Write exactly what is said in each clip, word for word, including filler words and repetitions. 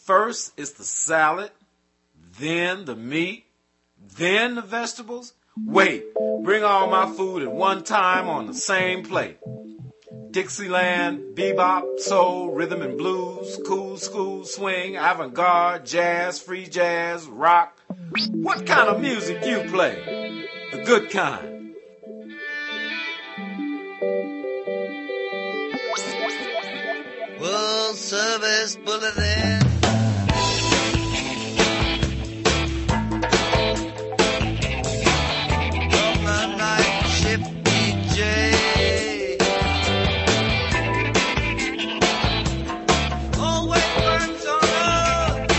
First it's the salad, then the meat, then the vegetables. Wait, bring all my food at one time on the same plate. Dixieland, bebop, soul, rhythm and blues, cool school, swing, avant-garde, jazz, free jazz, rock. What kind of music you play? The good kind. World Service Bulletin. From the night ship D J. Always burns on us.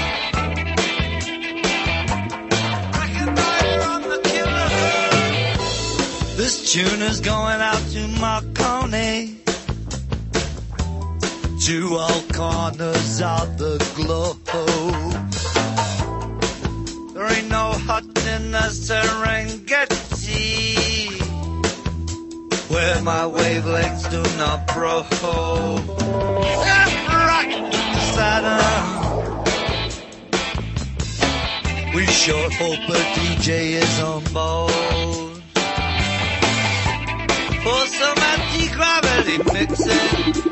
Recognize from the killer. This tune is going out to Marconi. To all corners of the globe. There ain't no hut in the Serengeti where my wavelengths do not probe. Left, right, Saturn. We sure hope a D J is on board for some anti-gravity mixing.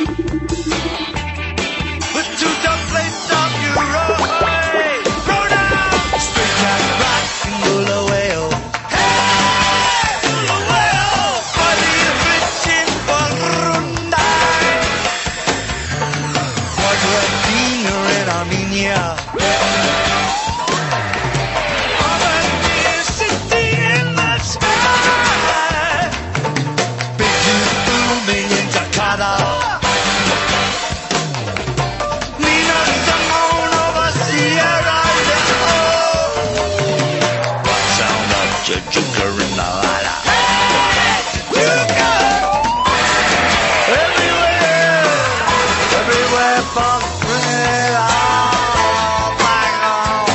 With two dumb plates of Euro, hey, throw down, straight jack, rock and Bulawayo. Hey, Bulawayo, for the rich in Burundi, for Gradina in Armenia, for the city in the sky, big youth booming in Jakarta. Juker in the ladder. Hey, Juker! Everywhere, everywhere for free. Oh, my God.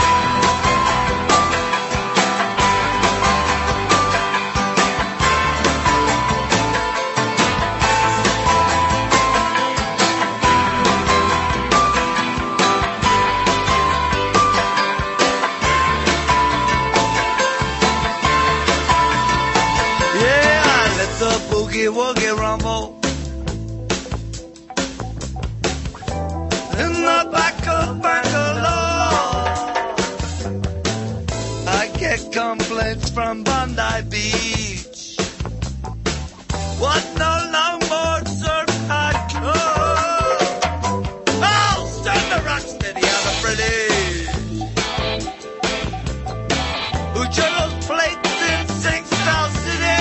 Boogie woogie rumble in the back of Bangalore. I get complaints from Bondi Beach. What no longboard surf hardcore. Oh, stand the rock steady on the British who juggles plates in Sing South City.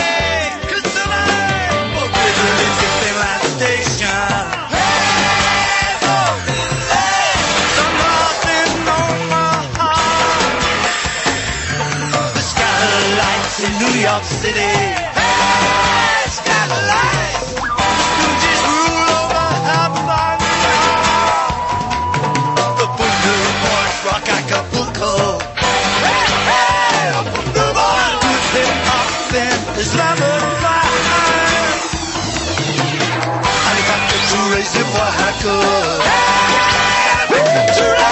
In New York City, hey, Skylight, Stooges rule over Havana. The Voodoo Boys rock Acapulco. Hey, hey, the Voodoo Boys with hip hop and Islamabad. Helicopter to raise in Oaxaca. Hey, victory!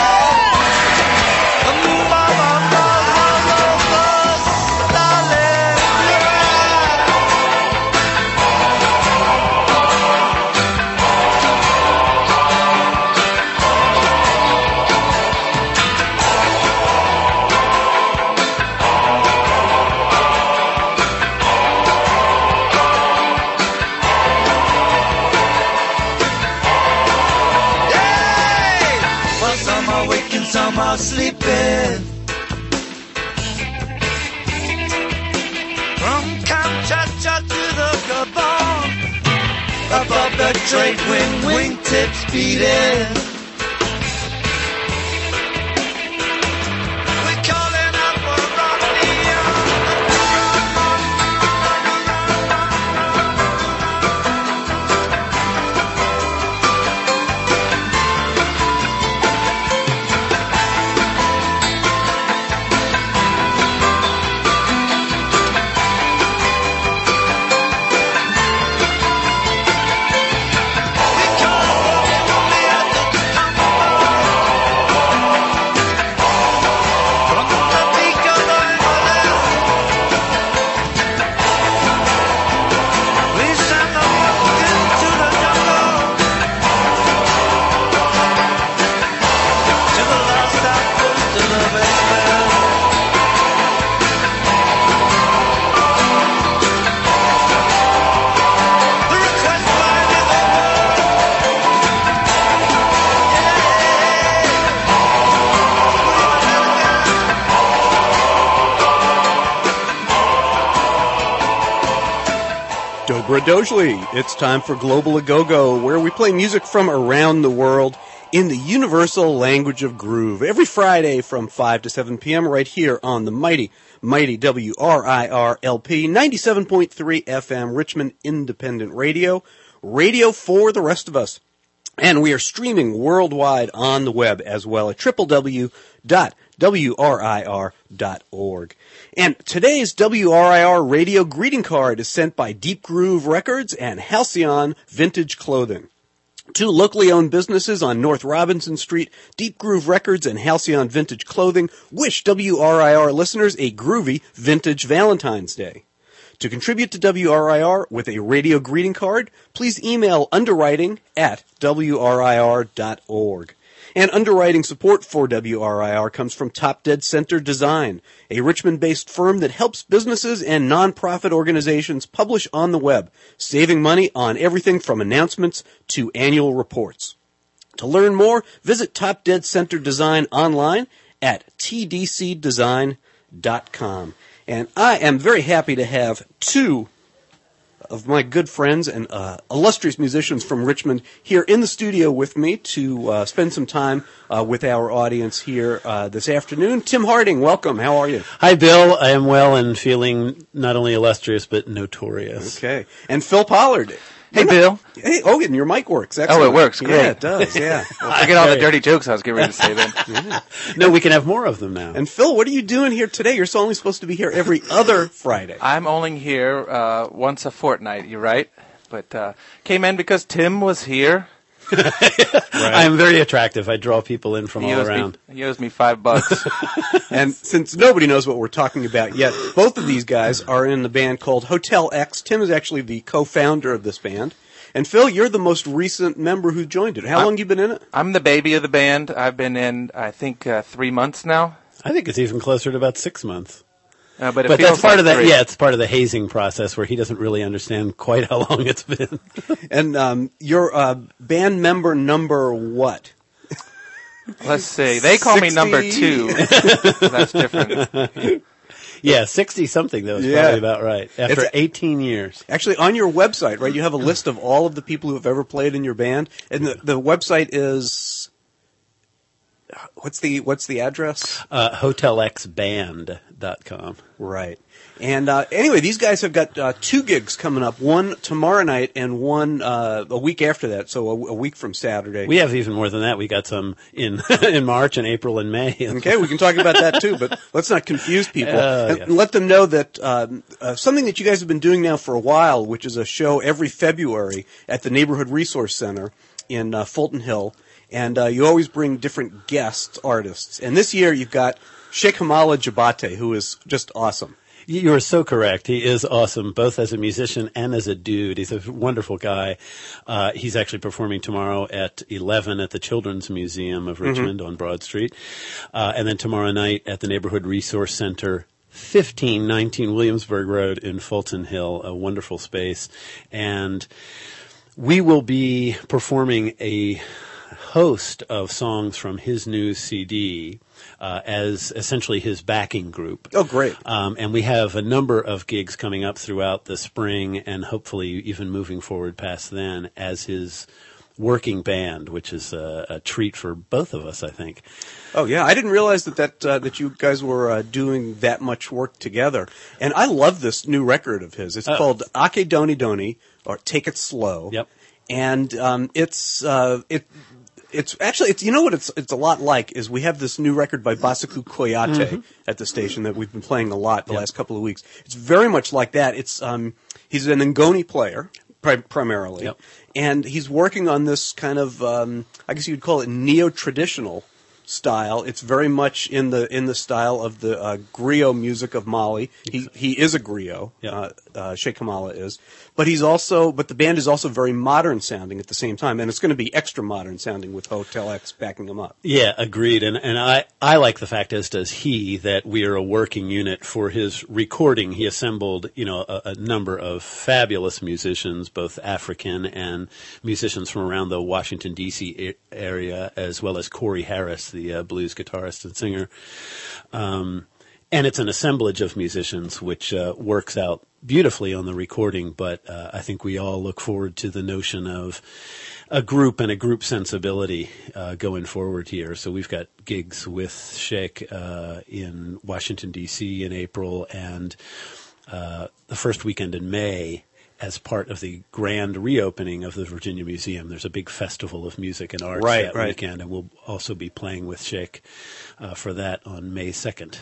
Some are sleeping. From Kamchatka to the Gabon, above the trade wind, wingtips beating. We're calling out for Deborah Dogley. It's time for Global A Go-Go, where we play music from around the world in the universal language of groove. Every Friday from five to seven p.m. right here on the mighty, mighty W R I R L P, ninety-seven point three F M, Richmond Independent Radio, radio for the rest of us. And we are streaming worldwide on the web as well at w w w dot w r i r dot org. And today's W R I R radio greeting card is sent by Deep Groove Records and Halcyon Vintage Clothing. Two locally owned businesses on North Robinson Street, Deep Groove Records and Halcyon Vintage Clothing, wish W R I R listeners a groovy vintage Valentine's Day. To contribute to W R I R with a radio greeting card, please email underwriting at w r i r dot org. And underwriting support for W R I R comes from Top Dead Center Design, a Richmond-based firm that helps businesses and nonprofit organizations publish on the web, saving money on everything from announcements to annual reports. To learn more, visit Top Dead Center Design online at t d c design dot com. And I am very happy to have two of my good friends and uh, illustrious musicians from Richmond here in the studio with me to uh, spend some time uh, with our audience here uh, this afternoon. Tim Harding, welcome. How are you? Hi, Bill. I am well and feeling not only illustrious but notorious. Okay. And Phil Pollard. Hey, Bill. Hey, oh, and your mic works. Excellent. Oh, it works. Great. Yeah, it does. Yeah. Well, forget all the dirty jokes I was getting ready to say then. Yeah. No, we can have more of them now. And Phil, what are you doing here today? You're only supposed to be here every other Friday. I'm only here uh, once a fortnight, you're right. But uh, came in because Tim was here. Right. I am very attractive. I draw people in from He all owes around. Me, he owes me five bucks. And since nobody knows what we're talking about yet, both of these guys are in the band called Hotel X. Tim is actually the co-founder of this band. And Phil, you're the most recent member who joined it. How I'm, long have you been in it? I'm the baby of the band. I've been in, I think, uh, three months now. I think it's even closer to about six months. Uh, but it But feels that's part like of that. three. Yeah, it's part of the hazing process where he doesn't really understand quite how long it's been. And um, you're uh, band member number what? Let's see. They call me number sixty two. That's different. Yeah, sixty something though is Yeah. probably about right. After It's- eighteen years. Actually, on your website, right, you have a list of all of the people who have ever played in your band, and the, the website is what's the what's the address? Uh, hotel x band dot com. Right. And uh, anyway, these guys have got uh, two gigs coming up, one tomorrow night and one uh, a week after that, so a, a week from Saturday. We have even more than that. We got some in in March and April and May. Okay, we can talk about that too, but let's not confuse people. Oh, and yes. let them know that um, uh, something that you guys have been doing now for a while, which is a show every February at the Neighborhood Resource Center in uh, Fulton Hill, and uh, you always bring different guest artists. And this year you've got Sheikh Hamala Jabate, who is just awesome. You are so correct. He is awesome, both as a musician and as a dude. He's a wonderful guy. Uh, he's actually performing tomorrow at eleven at the Children's Museum of Richmond on Broad Street. Uh, and then tomorrow night at the Neighborhood Resource Center, fifteen nineteen Williamsburg Road in Fulton Hill, a wonderful space. And we will be performing a host of songs from his new C D uh, as essentially his backing group. Oh, great. Um, and we have a number of gigs coming up throughout the spring and hopefully even moving forward past then as his working band, which is a, a treat for both of us, I think. Oh yeah, I didn't realize that that uh, that you guys were uh, doing that much work together. And I love this new record of his. It's Oh. called Ake Doni Doni, or Take It Slow. Yep. And um, it's uh, it. It's actually, it's, you know what it's it's a lot like is we have this new record by Basaku Koyate Mm-hmm. at the station that we've been playing a lot the Yep. last couple of weeks. It's very much like that. It's um, he's an Ngoni player pri- primarily, Yep. and he's working on this kind of um, I guess you'd call it neo-traditional style. It's very much in the in the style of the uh, griot music of Mali. He he is a griot. Yeah. Uh, uh, Sheikh Hamala is, but he's also but the band is also very modern sounding at the same time, and it's going to be extra modern sounding with Hotel X backing them up. Yeah, agreed. And and I, I like the fact, as does he, that we are a working unit for his recording. He assembled, you know, a, a number of fabulous musicians, both African and musicians from around the Washington, D C area, as well as Corey Harris, the uh, blues guitarist and singer. Um, and it's an assemblage of musicians, which uh, works out beautifully on the recording. But uh, I think we all look forward to the notion of a group and a group sensibility uh, going forward here. So we've got gigs with Sheikh uh, in Washington, D C in April, and uh, the first weekend in May as part of the grand reopening of the Virginia Museum. There's a big festival of music and arts Right, that right. weekend, and we'll also be playing with Sheikh uh, for that on May second.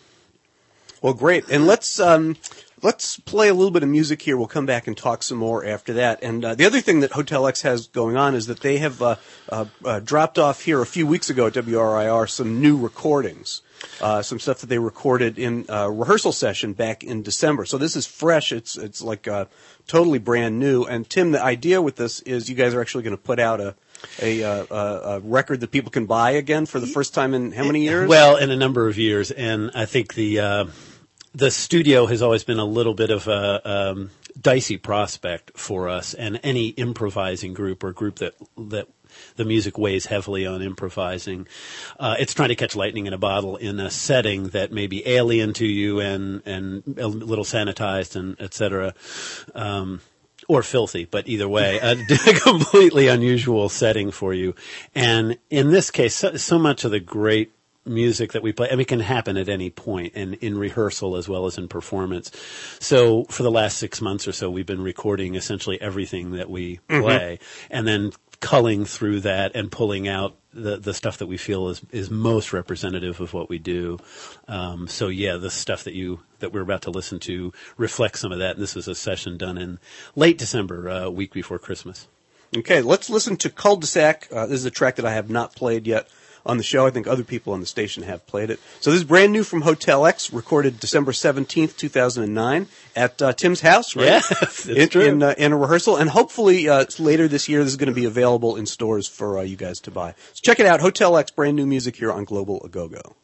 Well, great. And let's um, let's play a little bit of music here. We'll come back and talk some more after that. And uh, the other thing that Hotel X has going on is that they have uh, uh, uh, dropped off here a few weeks ago at W R I R some new recordings, uh, some stuff that they recorded in a rehearsal session back in December. So this is fresh. It's it's like uh, totally brand new. And Tim, the idea with this is you guys are actually going to put out a A, uh, a, a record that people can buy again for the first time in how many years? Well, in a number of years, and I think the uh, the studio has always been a little bit of a um, dicey prospect for us, and any improvising group or group that that the music weighs heavily on improvising, uh, it's trying to catch lightning in a bottle in a setting that may be alien to you and and a little sanitized and et cetera. Um, Or filthy, but either way, a completely unusual setting for you. And in this case, so, so much of the great music that we play, I mean, can happen at any point, and in rehearsal as well as in performance. So for the last six months or so, we've been recording essentially everything that we play, mm-hmm. and then culling through that and pulling out the the stuff that we feel is is most representative of what we do. Um, so yeah, the stuff that you that we're about to listen to reflects some of that. And this was a session done in late December, a uh, week before Christmas. Okay, let's listen to Cul-de-sac. Uh, this is a track that I have not played yet on the show. I think other people on the station have played it. So this is brand new from Hotel X, recorded December seventeenth, two thousand nine at uh, Tim's house, right? Yeah, that's in, true. In, uh, in a rehearsal. And hopefully uh, later this year this is going to be available in stores for uh, you guys to buy. So check it out, Hotel X, brand new music here on Global A Go Go.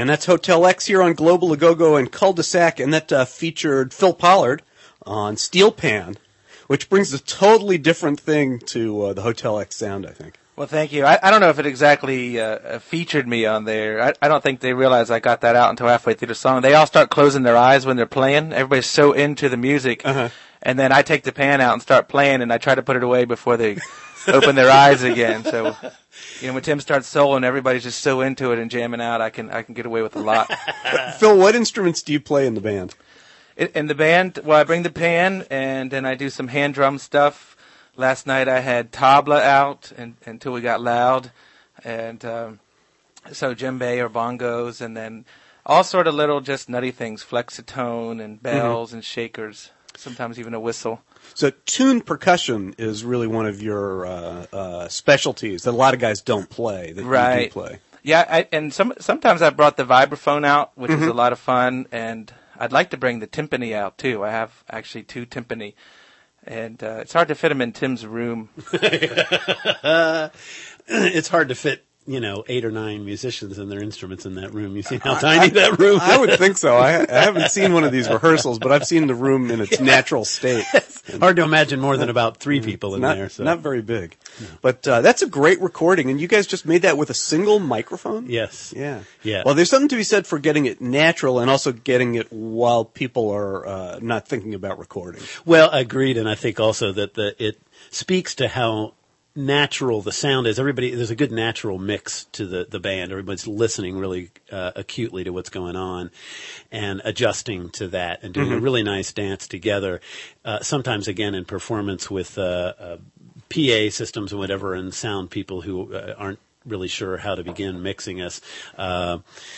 And that's Hotel X here on Global A Go-Go and Cul-de-sac, and that uh, featured Phil Pollard on Steel Pan, which brings a totally different thing to uh, the Hotel X sound, I think. Well, thank you. I, I don't know if it exactly uh, featured me on there. I, I don't think they realized I got that out until halfway through the song. They all start closing their eyes when they're playing. Everybody's so into the music. Uh-huh. And then I take the pan out and start playing, and I try to put it away before they open their eyes again. So, you know, when Tim starts soloing, everybody's just so into it and jamming out, I can I can get away with a lot. Phil, what instruments do you play in the band? In, in the band, well, I bring the pan, and then I do some hand drum stuff. Last night I had tabla out and, until we got loud, and um, so djembe or bongos, and then all sort of little just nutty things, flexitone and bells mm-hmm. and shakers, sometimes even a whistle. So tuned percussion is really one of your uh, uh, specialties that a lot of guys don't play, that right. you do play. Yeah, I, and some sometimes I've brought the vibraphone out, which mm-hmm. is a lot of fun, and I'd like to bring the timpani out, too. I have actually two timpani. And uh, it's hard to fit them in Tim's room. It's hard to fit, you know, eight or nine musicians and their instruments in that room. You see how tiny that room is? I would think so. I, I haven't seen one of these rehearsals, but I've seen the room in its yeah. natural state. Hard to imagine more than about three people in not, there. So. Not very big. No. But uh, that's a great recording, and you guys just made that with a single microphone? Yes. Yeah. Yeah. Well, there's something to be said for getting it natural and also getting it while people are uh, not thinking about recording. Well, agreed, and I think also that the it speaks to how natural the sound is. Everybody, there's a good natural mix to the, the band. Everybody's listening really uh, acutely to what's going on and adjusting to that and doing mm-hmm. a really nice dance together. Uh, sometimes, again, in performance with uh, uh, P A systems and whatever, and sound people who uh, aren't really sure how to begin mixing us. Uh,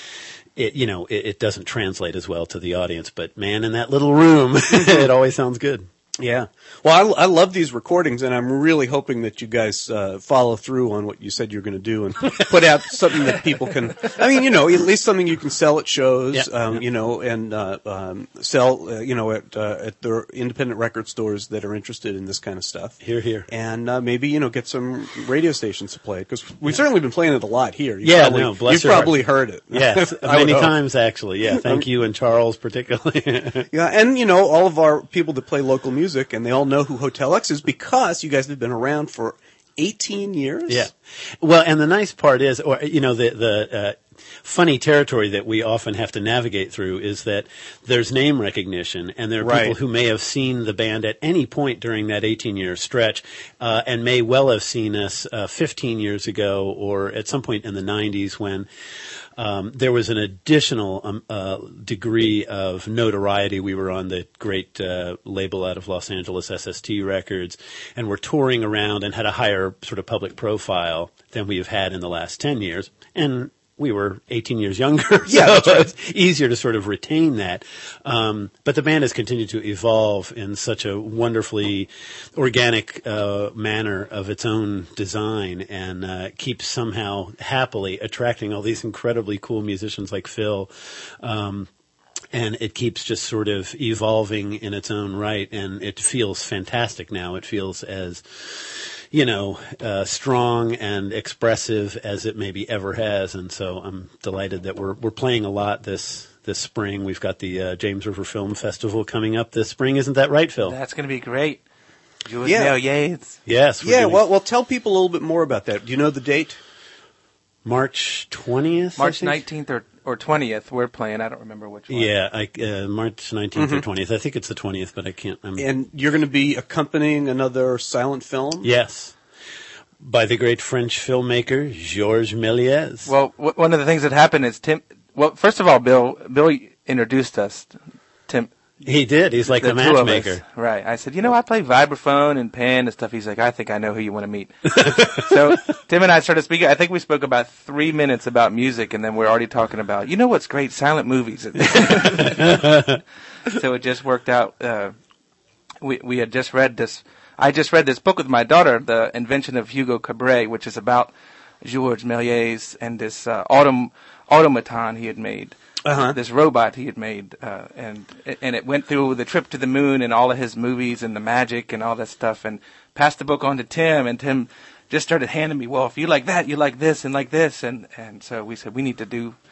It, you know, it, it doesn't translate as well to the audience, but man, in that little room, it always sounds good. Yeah. Well, I, I love these recordings, and I'm really hoping that you guys uh, follow through on what you said you're going to do and put out something that people can, I mean, you know, at least something you can sell at shows, yeah, um, yeah. you know, and uh, um, sell, uh, you know, at uh, at the independent record stores that are interested in this kind of stuff. Here, here. And uh, maybe, you know, get some radio stations to play it, because we've yeah. certainly been playing it a lot here. You've yeah, probably, no, bless You've your probably heart. heard it. Yes, many times, actually. Yeah, thank you, and Charles particularly. Yeah, and, you know, all of our people that play local music, and they all know who Hotel X is because you guys have been around for eighteen years. Yeah. Well, and the nice part is, or you know, the the uh, funny territory that we often have to navigate through is that there's name recognition, and there are right. people who may have seen the band at any point during that eighteen-year stretch, uh, and may well have seen us uh, fifteen years ago or at some point in the nineties when Um, there was an additional um, uh, degree of notoriety. We were on the great uh, label out of Los Angeles, S S T Records, and were touring around and had a higher sort of public profile than we have had in the last ten years. And we were eighteen years younger, so yeah, right. it's easier to sort of retain that. Um, but the band has continued to evolve in such a wonderfully organic uh, manner of its own design, and uh, keeps somehow happily attracting all these incredibly cool musicians like Phil. Um, And it keeps just sort of evolving in its own right, and it feels fantastic now. It feels as, you know, uh, strong and expressive as it maybe ever has. And so I'm delighted that we're we're playing a lot this this spring. We've got the uh, James River Film Festival coming up this spring. Isn't that right, Phil? That's going to be great. Jules Yeah. Mel Yates. Yes. We're Yeah, doing well, well, tell people a little bit more about that. Do you know the date? March twentieth? March nineteenth or, or twentieth, we're playing. I don't remember which one. Yeah, I, uh, March nineteenth Mm-hmm. or twentieth. I think it's the twentieth, but I can't remember. And you're going to be accompanying another silent film? Yes. By the great French filmmaker, Georges Méliès. Well, w- one of the things that happened is Tim, well, first of all, Bill, Bill introduced us. Tim. He did. He's like the, the two of matchmaker. us. Right. I said, you know, I play vibraphone and pen and stuff. He's like, I think I know who you want to meet. So Tim and I started speaking. I think we spoke about three minutes about music, and then we're already talking about, you know what's great? Silent movies. So it just worked out. Uh, we we had just read this. I just read this book with my daughter, The Invention of Hugo Cabret, which is about Georges Méliès and this uh, autom- automaton he had made. Uh-huh. This robot he had made, uh, and and it went through the trip to the moon and all of his movies and the magic and all that stuff, and passed the book on to Tim, and Tim just started handing me, well, if you like that, you like this and like this, and and so we said we need to do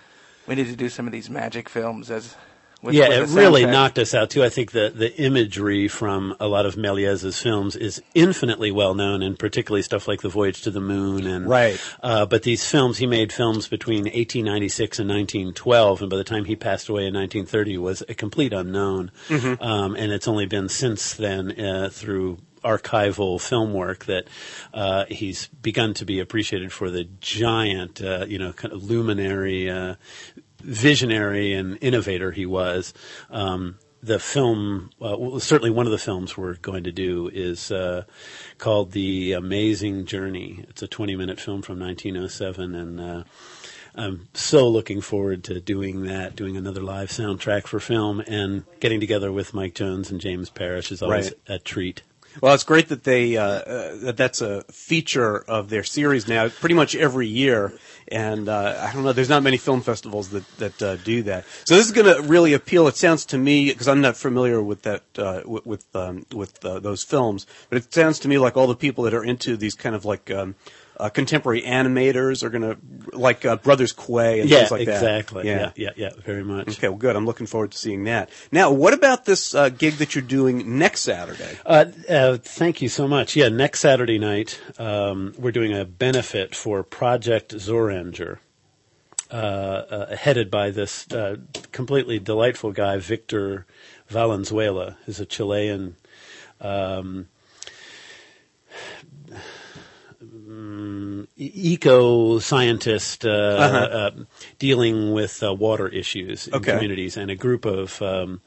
we need to do some of these magic films as. With, yeah, with it the really soundtrack. knocked us out too. I think the the imagery from a lot of Méliès's films is infinitely well known, and particularly stuff like The Voyage to the Moon. And Right. Uh, but these films, he made films between eighteen ninety-six and nineteen twelve, and by the time he passed away in nineteen thirty, was a complete unknown. Mm-hmm. Um, and it's only been since then uh, through archival film work that uh, he's begun to be appreciated for the giant, uh, you know, kind of luminary. Uh, visionary and innovator he was. Um, the film, uh, well, certainly one of the films we're going to do is uh, called The Amazing Journey. It's a twenty-minute film from nineteen oh seven, and uh, I'm so looking forward to doing that, doing another live soundtrack for film, and getting together with Mike Jones and James Parrish is always Right. a treat. Well, it's great that they uh, uh, that that's a feature of their series now, pretty much every year. And uh, I don't know, there's not many film festivals that that uh, do that. So this is going to really appeal. It sounds to me, because I'm not familiar with that uh, with with, um, with uh, those films, but it sounds to me like all the people that are into these kind of like um, uh, contemporary animators are going to like uh, Brothers Quay and Yeah, things like that. exactly. Yeah, yeah, yeah, very much. Okay, well, good. I'm looking forward to seeing that. Now, what about this uh, gig that you're doing next Saturday? Uh, uh, thank you so much. Yeah, next Saturday night, um, we're doing a benefit for Project Zoranger, uh, uh, headed by this uh, completely delightful guy, Victor Valenzuela, who's a Chilean um, um, e- eco-scientist uh, Uh-huh. uh, dealing with uh, water issues in Okay. communities, and a group of um,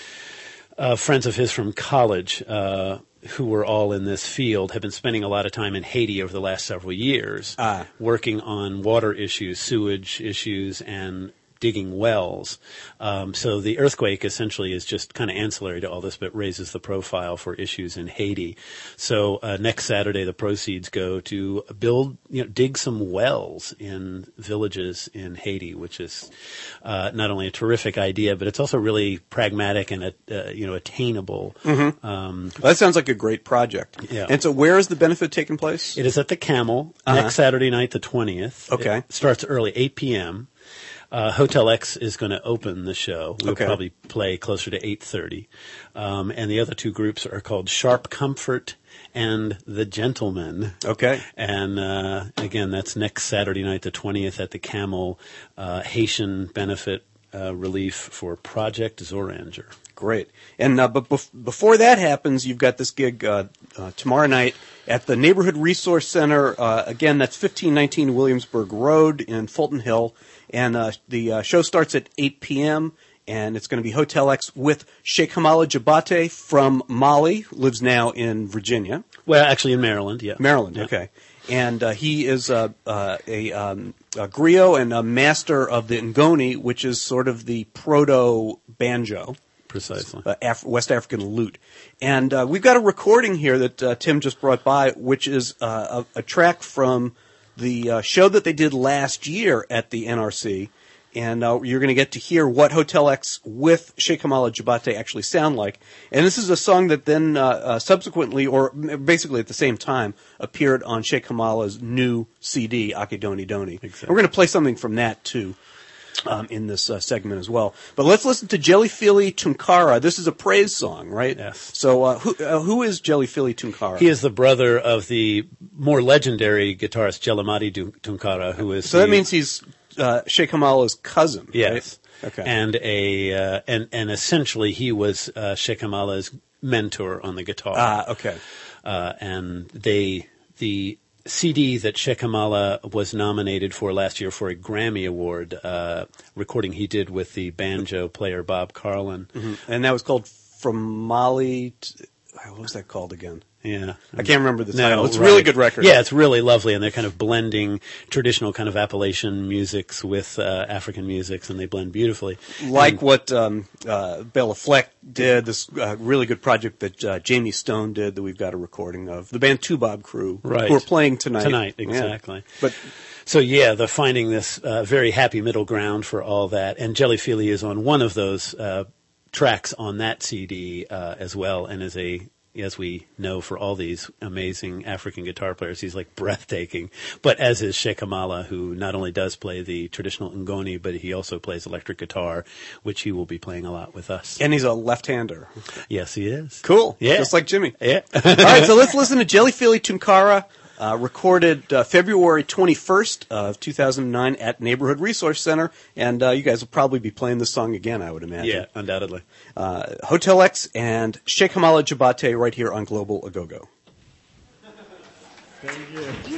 uh, friends of his from college uh, who were all in this field have been spending a lot of time in Haiti over the last several years Ah. working on water issues, sewage issues, and digging wells. Um, so the earthquake essentially is just kind of ancillary to all this, but raises the profile for issues in Haiti. So uh, next Saturday, the proceeds go to build, you know, dig some wells in villages in Haiti, which is uh, not only a terrific idea, but it's also really pragmatic and uh, you know attainable. Mm-hmm. Um, Well, that sounds like a great project. Yeah. And so where is the benefit taking place? It is at the Camel Uh-huh. next Saturday night, the twentieth. Okay. It starts early, eight p.m. Uh, Hotel X is going to open the show. We'll Okay. probably play closer to eight thirty. Um, and the other two groups are called Sharp Comfort and The Gentlemen. Okay. And uh, again, that's next Saturday night, the twentieth, at the Camel, uh, Haitian benefit uh, relief for Project Zoranger. Great. And uh, but bef- before that happens, you've got this gig uh, uh, tomorrow night at the Neighborhood Resource Center. Uh, again, that's fifteen nineteen Williamsburg Road in Fulton Hill. And uh, the uh, show starts at eight p.m., and it's going to be Hotel X with Sheikh Hamala Jabate from Mali, lives now in Virginia. Well, actually in Maryland, yeah. Maryland, Yeah. okay. And uh, he is uh, uh, a, um, a griot and a master of the ngoni, which is sort of the proto-banjo. Precisely. Uh, Af- West African lute. And uh, we've got a recording here that uh, Tim just brought by, which is uh, a, a track from the uh, show that they did last year at the N R C. And uh, you're going to get to hear what Hotel X with Sheikh Hamala Jabate actually sound like. And this is a song that then uh, uh, subsequently, or basically at the same time, appeared on Sheikh Hamala's new C D, Ake Doni Doni. Exactly. We're going to play something from that, too. Um, in this uh, segment as well. But let's listen to Jellyfili Tunkara. This is a praise song, right? Yes. So uh, who uh, who is Jellyfili Tunkara? He is the brother of the more legendary guitarist Jelamati Dun- Tunkara, who is so that the- means he's uh, Sheikh Hamala's cousin, yes, right? Okay. and a uh, and and essentially he was uh, Sheikh Hamala's mentor on the guitar. Ah, okay. uh, and they the C D that Sheikh Hamala was nominated for last year for a Grammy Award, uh, recording he did with the banjo player Bob Carlin. Mhm. And that was called From Mali to, what was that called again? Yeah. I can't remember the No, title. It's a right. really good record. Yeah, it's really lovely, and they're kind of blending traditional kind of Appalachian musics with uh, African musics, and they blend beautifully. Like And- what um, uh, Bela Fleck did, this uh, really good project that uh, Jamie Stone did that we've got a recording of. The band Two Bob Crew, Right. who are playing tonight. Tonight, Yeah. exactly. But So yeah, they're finding this uh, very happy middle ground for all that, and Jellyfili is on one of those uh, tracks on that C D uh, as well, and is a as we know for all these amazing African guitar players, he's like breathtaking. But as is Sheikh Kamala, who not only does play the traditional ngoni, but he also plays electric guitar, which he will be playing a lot with us. And he's a left-hander. Yes, he is. Cool. Yeah. Just like Jimmy. Yeah. All right, so let's listen to Jellyfilly Tunkara, uh, recorded uh, February twenty-first of two thousand nine at Neighborhood Resource Center. And uh, you guys will probably be playing this song again, I would imagine. Yeah, undoubtedly. Uh, Hotel X and Sheikh Hamala Jabate right here on Global Agogo. Thank you.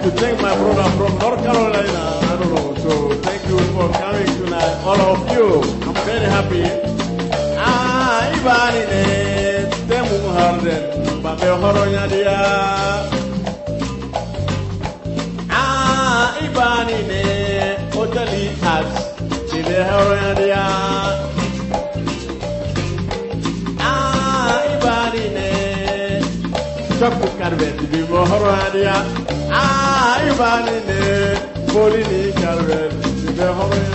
like to thank my brother from North Carolina. I don't know. So thank you for coming tonight, all of you. I'm very happy. Ah, ibani ne temu harden babe horonya dia. Ah, ibani ne otali as chile horonya dia. Ah, ibani ne chapu karben bibo horonya dia. Ah, ibani ne bolini karben bibo horonya.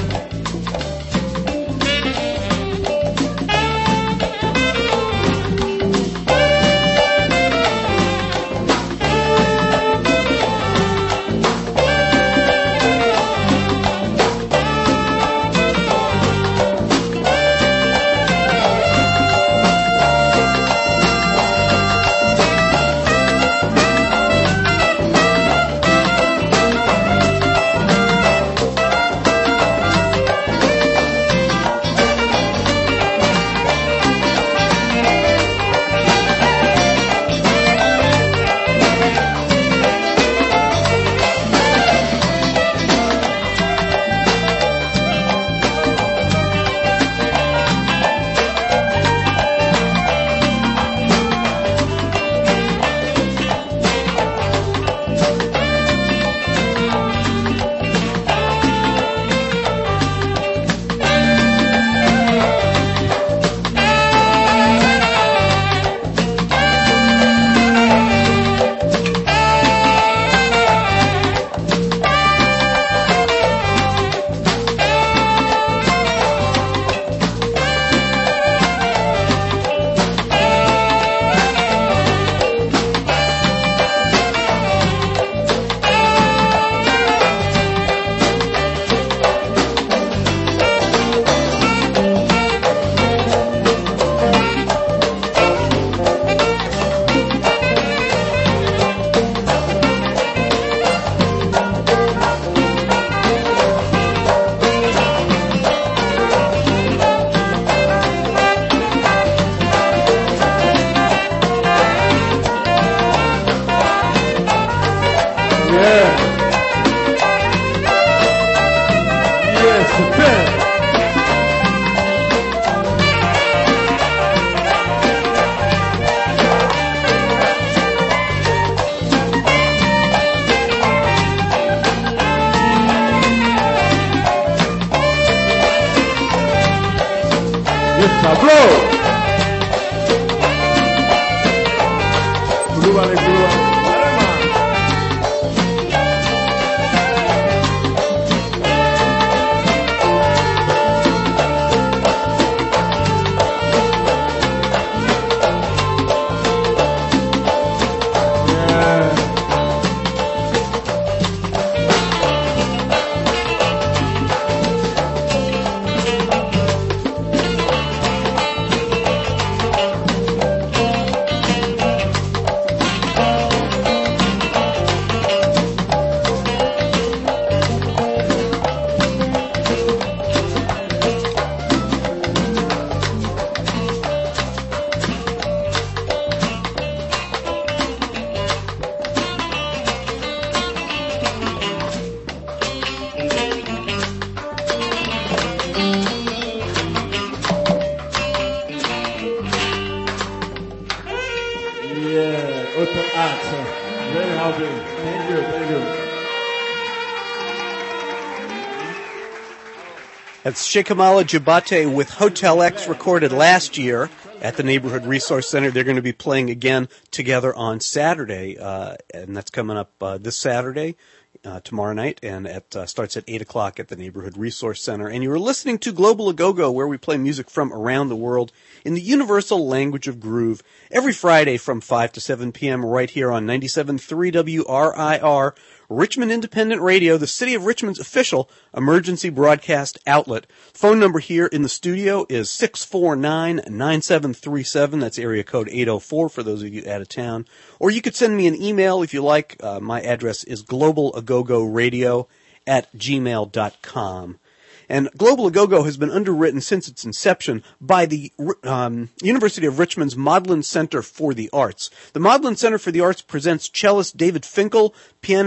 That's Shekamala Jabate with Hotel X, recorded last year at the Neighborhood Resource Center. They're going to be playing again together on Saturday, uh, and that's coming up uh, this Saturday, uh, tomorrow night, and it uh, starts at eight o'clock at the Neighborhood Resource Center. And you were listening to Global A-Go-Go, where we play music from around the world in the universal language of groove, every Friday from five to seven p.m. right here on ninety-seven point three W R I R, Richmond Independent Radio, the City of Richmond's official emergency broadcast outlet. Phone number here in the studio is six four nine, nine seven three seven. That's area code eight oh four for those of you out of town. Or you could send me an email if you like. Uh, my address is globalagogoradio at gmail dot com. And Global A-Go-Go has been underwritten since its inception by the um, University of Richmond's Modlin Center for the Arts. The Modlin Center for the Arts presents cellist David Finkel, pianist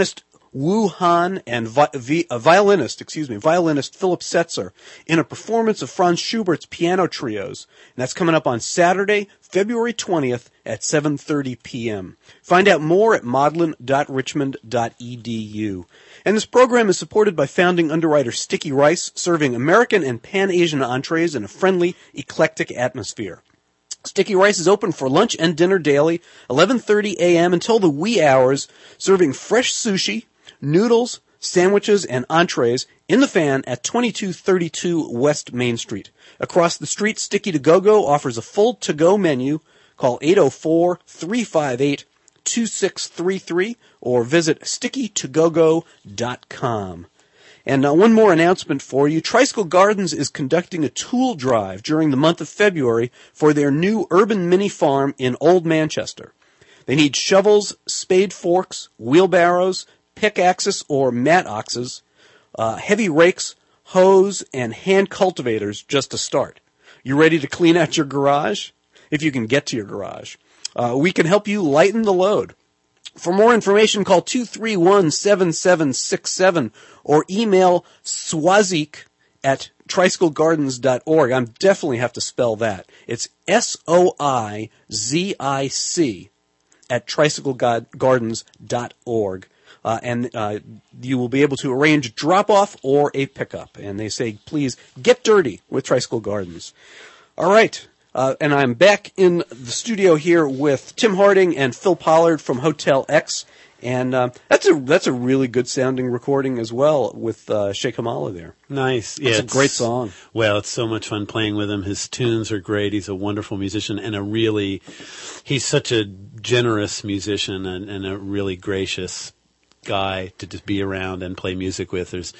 Wu Han and vi- vi- uh, violinist, excuse me, violinist Philip Setzer in a performance of Franz Schubert's piano trios. And that's coming up on Saturday, February twentieth at seven thirty p.m. Find out more at modlin dot richmond dot e d u. And this program is supported by founding underwriter Sticky Rice, serving American and Pan-Asian entrees in a friendly, eclectic atmosphere. Sticky Rice is open for lunch and dinner daily, eleven thirty a.m. until the wee hours, serving fresh sushi, noodles, sandwiches, and entrees in the fan at twenty-two thirty-two West Main Street. Across the street, Sticky To Go-Go offers a full to-go menu. Call eight oh four, three five eight, two six three three or visit sticky to go go dot com. And uh, one more announcement for you. Tricycle Gardens is conducting a tool drive during the month of February for their new urban mini farm in Old Manchester. They need shovels, spade forks, wheelbarrows, pickaxes or mattocks, uh, heavy rakes, hose, and hand cultivators just to start. You ready to clean out your garage? If you can get to your garage. Uh, we can help you lighten the load. For more information, call two three one, seven seven six seven or email swazik at tricycle gardens dot org. I definitely have to spell that. It's S O I Z I C at tricycle gardens dot org. Uh, and uh, you will be able to arrange a drop-off or a pickup. And they say, please, get dirty with Tricycle Gardens. All right. Uh, and I'm back in the studio here with Tim Harding and Phil Pollard from Hotel X. And uh, that's a that's a really good sounding recording as well with uh, Sheikh Hamala there. Nice. Yeah, it's a great song. Well, it's so much fun playing with him. His tunes are great. He's a wonderful musician and a really, he's such a generous musician and, and a really gracious guy to just be around and play music with. There's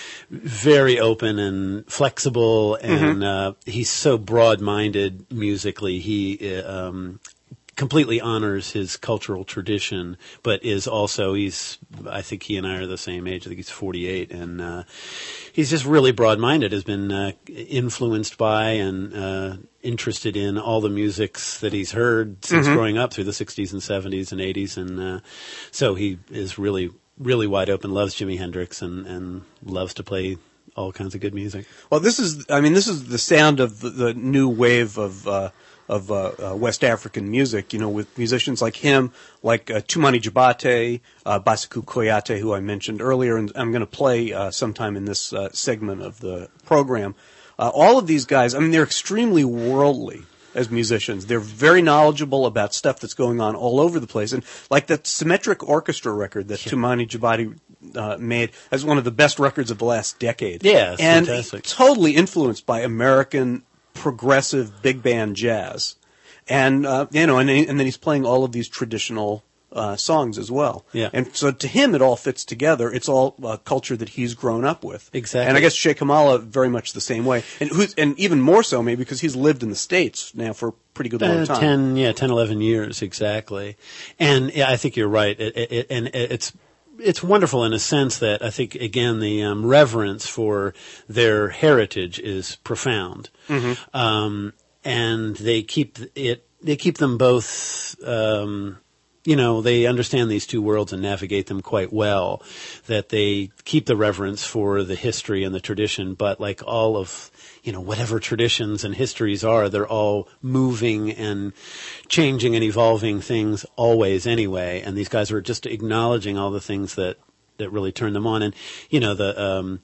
very open and flexible, and mm-hmm. uh, he's so broad-minded musically. He uh, um, completely honors his cultural tradition, but is also, he's, I think he and I are the same age. I think he's forty-eight, and uh, he's just really broad-minded, has been uh, influenced by and uh, interested in all the musics that he's heard since mm-hmm. growing up through the sixties and seventies and eighties, and uh, so he is really really wide open, loves Jimi Hendrix, and, and loves to play all kinds of good music. Well, this is, I mean, this is the sound of the, the new wave of uh, of uh, uh, West African music, you know, with musicians like him, like uh, Tumani Jabate, uh, Basiku Koyate, who I mentioned earlier, and I'm going to play uh, sometime in this uh, segment of the program. Uh, all of these guys, I mean, they're extremely worldly as musicians. They're very knowledgeable about stuff that's going on all over the place. And like that Symmetric Orchestra record that yeah. Tumani Jabati uh, made, that's one of the best records of the last decade. Yeah, it's and fantastic. Totally influenced by American progressive big band jazz. And, uh, you know, and, and then he's playing all of these traditional uh, songs as well. Yeah. And so to him, it all fits together. It's all uh, culture that he's grown up with. Exactly. And I guess Sheikh Hamala very much the same way. And who's, and even more so maybe because he's lived in the States now for a pretty good long uh, time. ten, yeah, ten, eleven years, exactly. And yeah, I think you're right. It, it, it, and it's, it's wonderful in a sense that I think, again, the um, reverence for their heritage is profound. Mm-hmm. Um, and they keep it, they keep them both, um, you know, they understand these two worlds and navigate them quite well, that they keep the reverence for the history and the tradition, but like all of, you know, whatever traditions and histories are, they're all moving and changing and evolving things always anyway, and these guys are just acknowledging all the things that, that really turn them on. And, you know, the, um,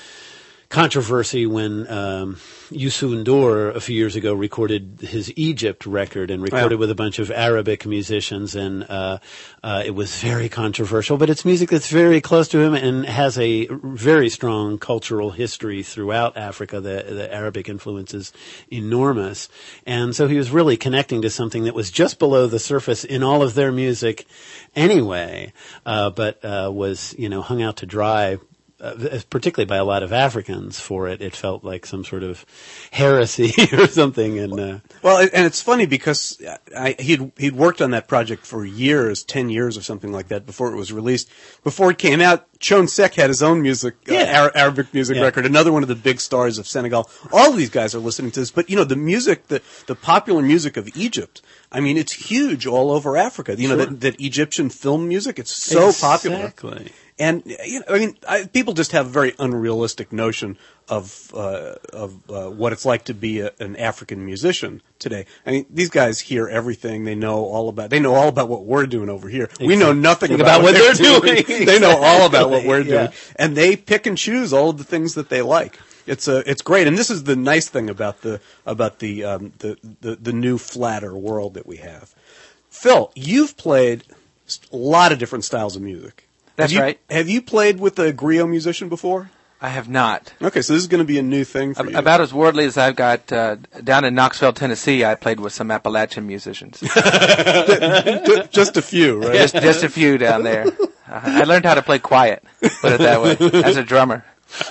controversy when um, Youssou N'Dour a few years ago recorded his Egypt record and recorded wow. with a bunch of Arabic musicians, and uh, uh, it was very controversial. But it's music that's very close to him and has a very strong cultural history throughout Africa. The, the Arabic influence is enormous, and so he was really connecting to something that was just below the surface in all of their music anyway, uh, but uh, was, you know, hung out to dry. Uh, particularly by a lot of Africans for it. It felt like some sort of heresy or something. And uh, well, and it's funny because I, he'd he'd worked on that project for years, ten years or something like that before it was released. Before it came out, Chon Sek had his own music, uh, Yeah. Ar- Arabic music Yeah. record. Another one of the big stars of Senegal. All of these guys are listening to this. But you know, the music, the the popular music of Egypt. I mean, it's huge all over Africa. You know, Sure. that, that Egyptian film music. It's so popular. Exactly. And you know, I mean, I, people just have a very unrealistic notion of uh, of uh, what it's like to be a, an African musician today. I mean, these guys hear everything. They know all about. They know all about what we're doing over here. We know nothing about, About what, what they're, they're doing. doing. They know all about what we're doing, Yeah. and they pick and choose all of the things that they like. It's a, it's great, and this is the nice thing about the about the um, the, the the new flatter world that we have. Phil, you've played a lot of different styles of music. That's have you, right. Have you played with a griot musician before? I have not. Okay, so this is going to be a new thing for Ab- you. About as worldly as I've got uh, down in Knoxville, Tennessee. I played with some Appalachian musicians. Ju- Just a few, right? just just a few down there. Uh, I learned how to play quiet. Put it that way. As a drummer.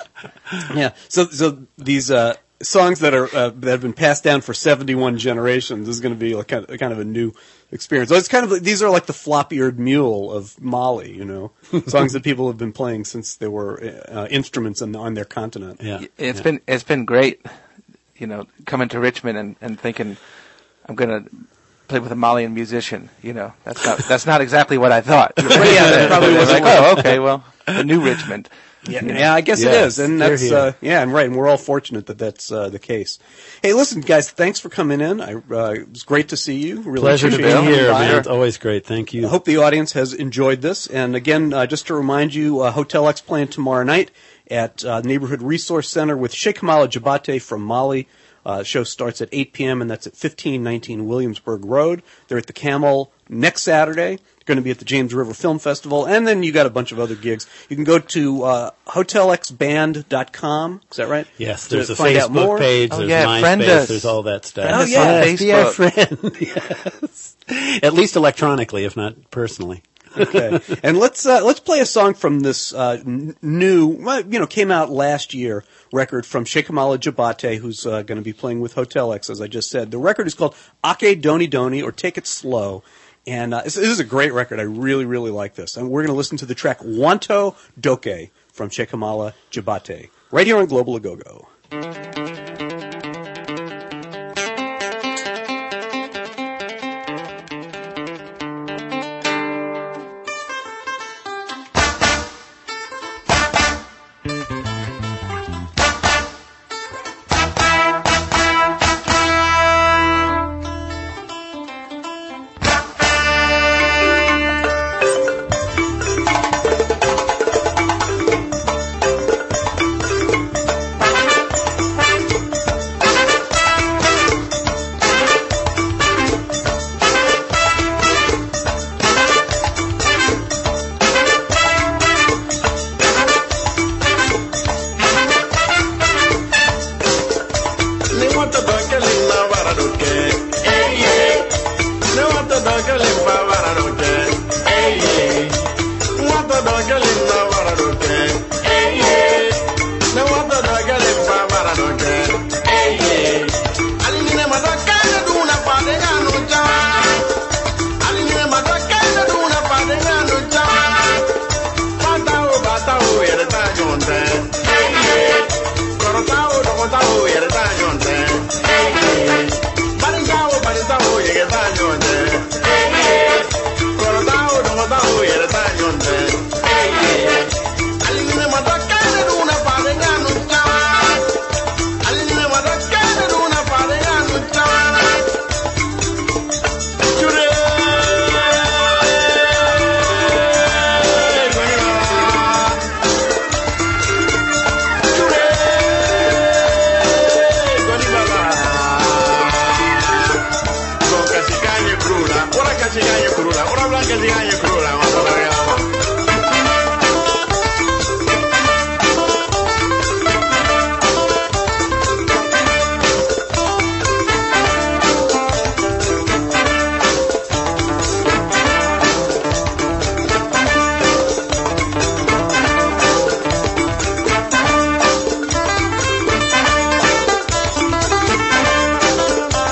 Yeah. So, so these uh, songs that are uh, that have been passed down for seventy-one generations this is going to be like kind of, kind of a new experience. So it's kind of like, these are like the floppy-eared mule of Mali, you know, songs that people have been playing since there were uh, instruments on, on their continent. Yeah. It's yeah. been it's been great, you know, coming to Richmond and, and thinking I'm gonna play with a Malian musician. You know, that's not that's not exactly what I thought. yeah, that probably I was wasn't like, oh, okay, well, the new Richmond. Yeah, yeah, I guess it Yes, is, and they're that's here. uh, yeah, and right, and we're all fortunate that that's uh, the case. Hey, listen, guys, thanks for coming in. I, uh, it was great to see you. Really Pleasure to be appreciate you here, coming by. man. It's always great. Thank you. I hope the audience has enjoyed this. And again, uh, just to remind you, uh, Hotel X playing tomorrow night at uh, Neighborhood Resource Center with Sheikh Kamala Jabate from Mali. Uh, show starts at eight p.m. and that's at fifteen nineteen Williamsburg Road. They're at the Camel next Saturday. They're going to be at the James River Film Festival, and then you got a bunch of other gigs. You can go to uh, hotel x band dot com. Is that right? Yes, To there's a find out more? Facebook page, Oh, there's yeah, friend MySpace, us. there's all that stuff. Friend Oh, us yeah. on Yes, be our Facebook. friend. Yes. At least electronically, if not personally. Okay, and let's uh, let's play a song from this uh, n- new, well, you know, came out last year record from Sheikh Kamala Jabate, who's uh, going to be playing with Hotel X, as I just said. The record is called Ake Doni Doni, or Take It Slow, and uh, this, this is a great record. I really, really like this, and we're going to listen to the track Wanto Doke from Sheikh Kamala Jabate right here on Global Agogo.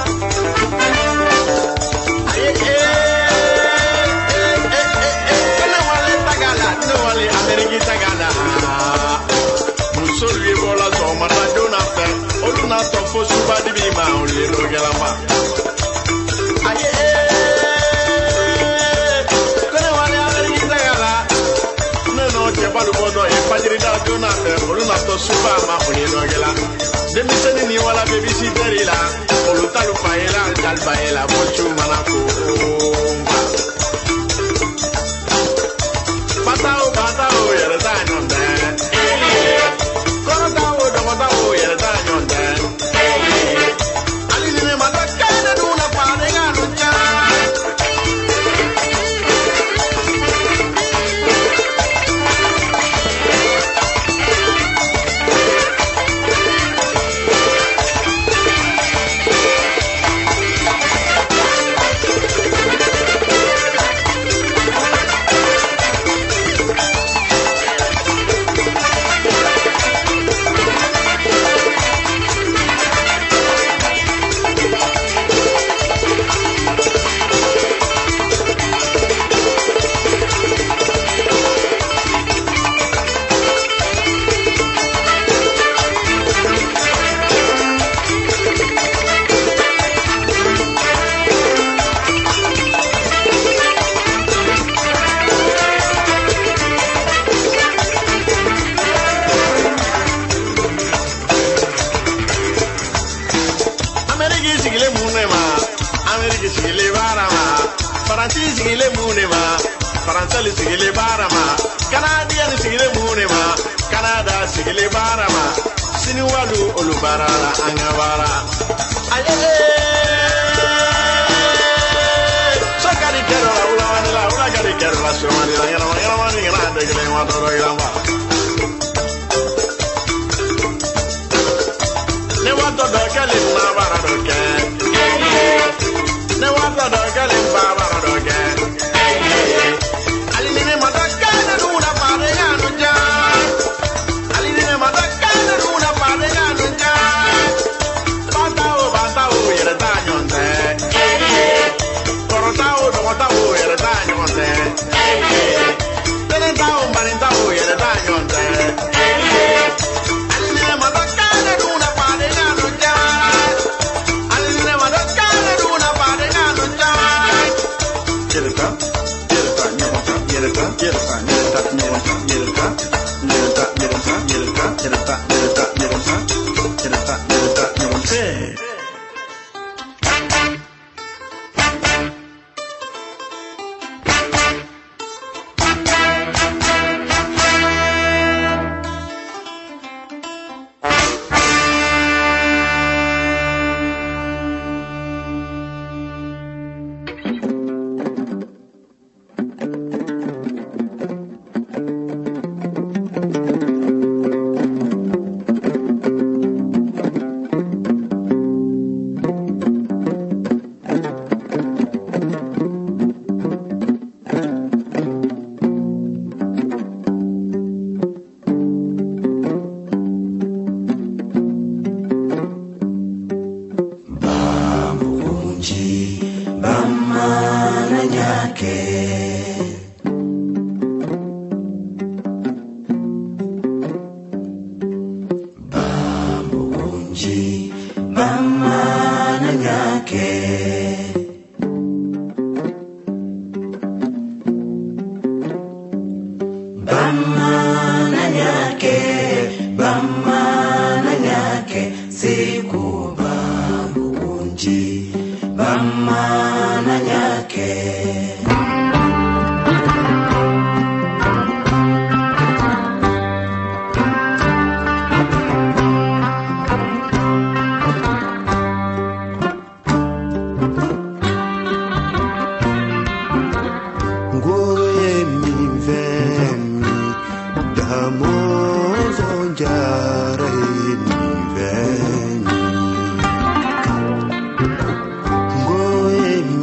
Hey, hey, hey, hey, hey, hey. gelamba. Aye, kone wale agari tagala. No no che balu bodo e fajiri da jona fe olu na to suba ma oni no gela. Demi seni ni wala baby siteri la. Olu talu faela dalba ela bochu manako. Patao patao yere ta nyonde. Kono tawo do tawo yere ta nyonde. Ali ni ma ta kana du na pa de ga no cha. Go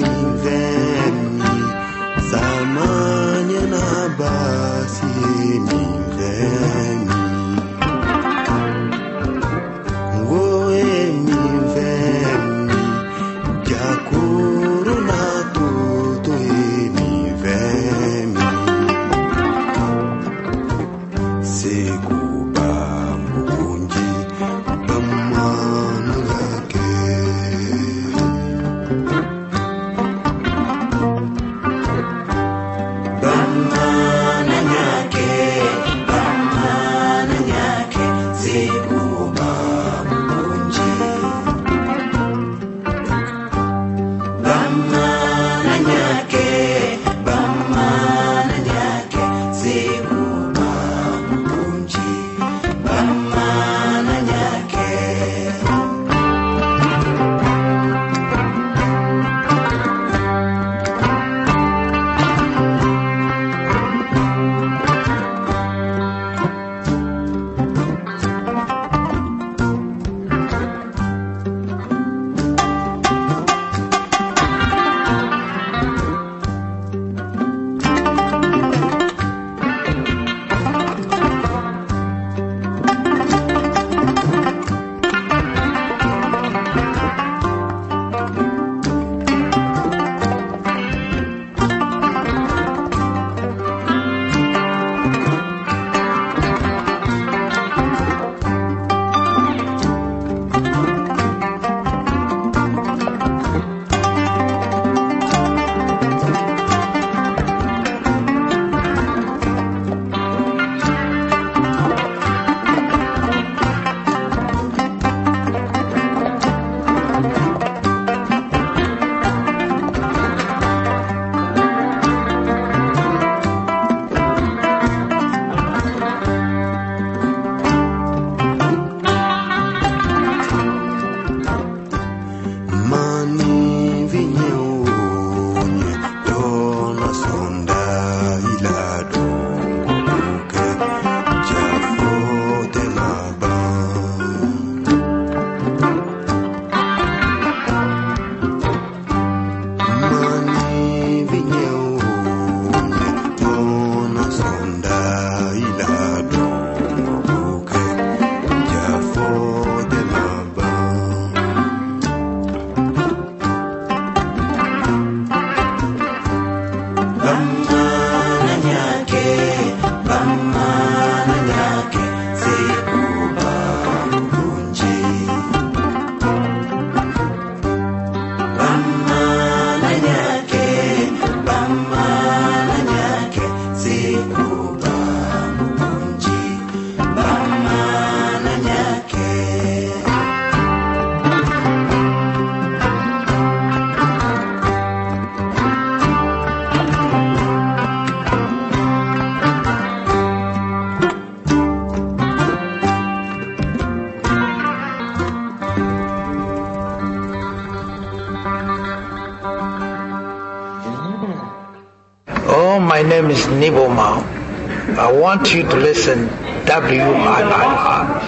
name is Nibo Mao. I want you to listen W I I R.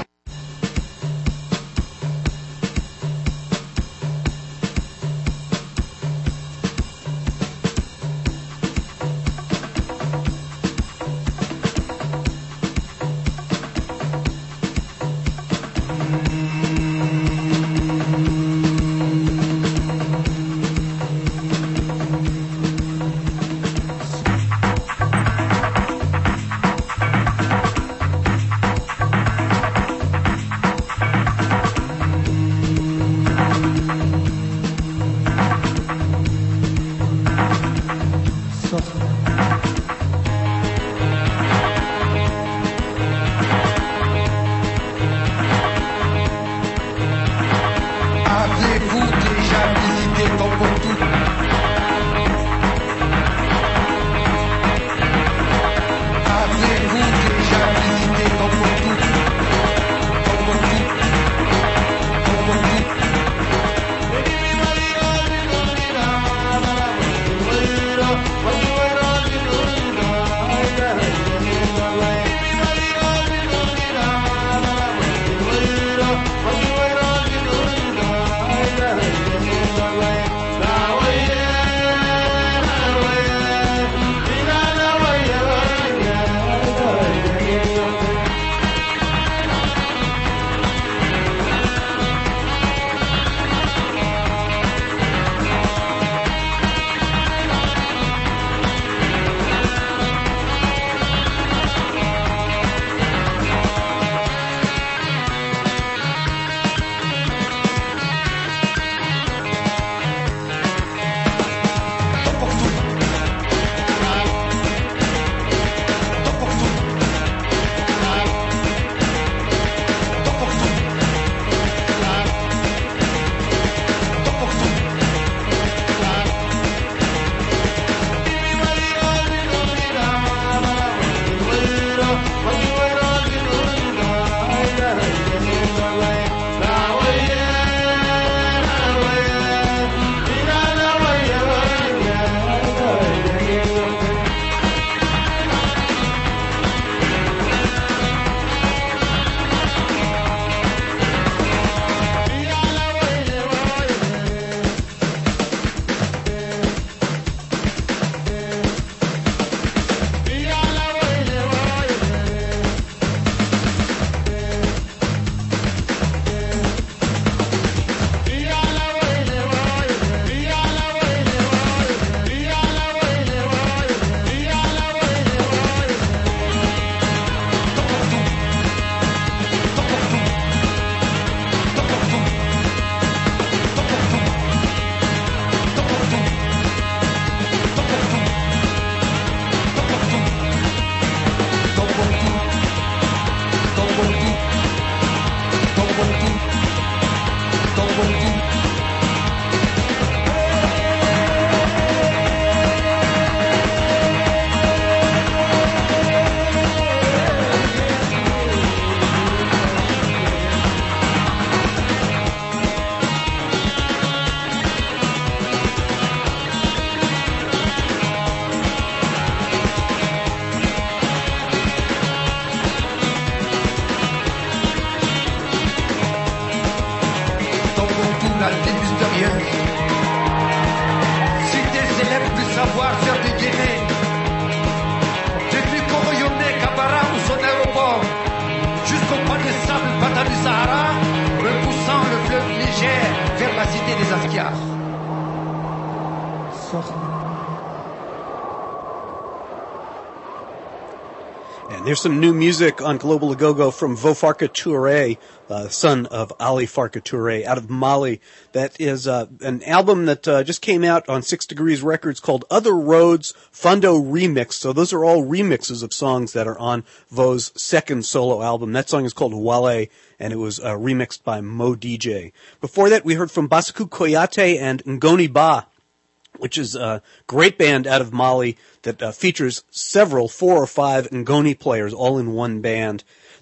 And there's some new music on Global Agogo from Vo Farka Touré, uh, son of Ali Farka Touré, out of Mali. That is uh, an album that uh, just came out on Six Degrees Records called Other Roads Fondo Remix. So those are all remixes of songs that are on Vo's second solo album. That song is called Wale, and it was uh, remixed by Mo D J. Before that, we heard from Basaku Koyate and Ngoni Ba, which is a great band out of Mali that uh, features several, four or five Ngoni players all in one band.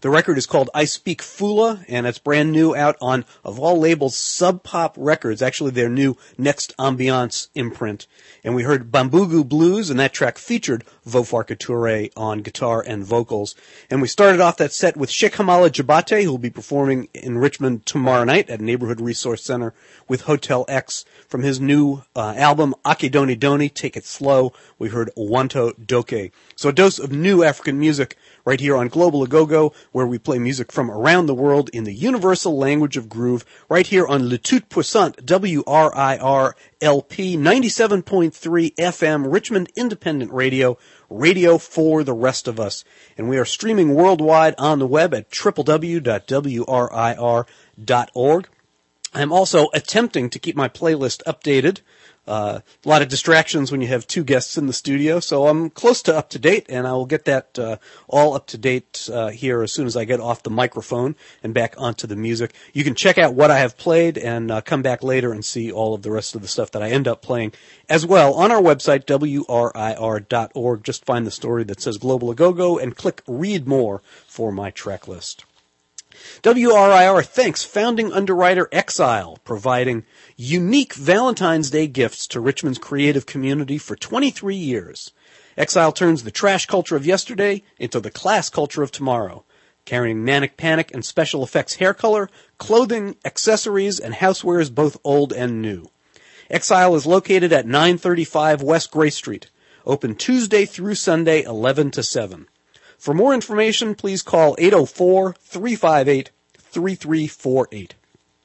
The record is called I Speak Fula, and it's brand new out on, of all labels, Sub Pop Records, actually their new Next Ambiance imprint. And we heard Bambugu Blues, and that track featured Vofar Toure on guitar and vocals. And we started off that set with Sheikh Hamala Jabate, who will be performing in Richmond tomorrow night at Neighborhood Resource Center with Hotel X. From his new uh, album, Ake Doni Doni, Take It Slow, we heard Wanto Doke. So a dose of new African music right here on Global Agogo, where we play music from around the world in the universal language of groove, right here on Le Tout Puissant W R I R L P ninety-seven point three F M, Richmond Independent Radio, radio for the rest of us. And we are streaming worldwide on the web at w w w dot w r i r dot org. I'm also attempting to keep my playlist updated. Uh, a lot of distractions when you have two guests in the studio, so I'm close to up to date, and I will get that uh, all up to date uh, here as soon as I get off the microphone and back onto the music. You can check out what I have played and uh, come back later and see all of the rest of the stuff that I end up playing as well on our website, w r i r dot org. Just find the story that says Global Agogo and click Read More for my track list. W R I R thanks founding underwriter Exile, providing unique Valentine's Day gifts to Richmond's creative community for twenty-three years. Exile turns the trash culture of yesterday into the class culture of tomorrow, carrying Manic Panic and special effects hair color, clothing, accessories, and housewares both old and new. Exile is located at nine thirty-five West Gray Street, open Tuesday through Sunday, eleven to seven. For more information, please call eight oh four, three five eight, three three four eight.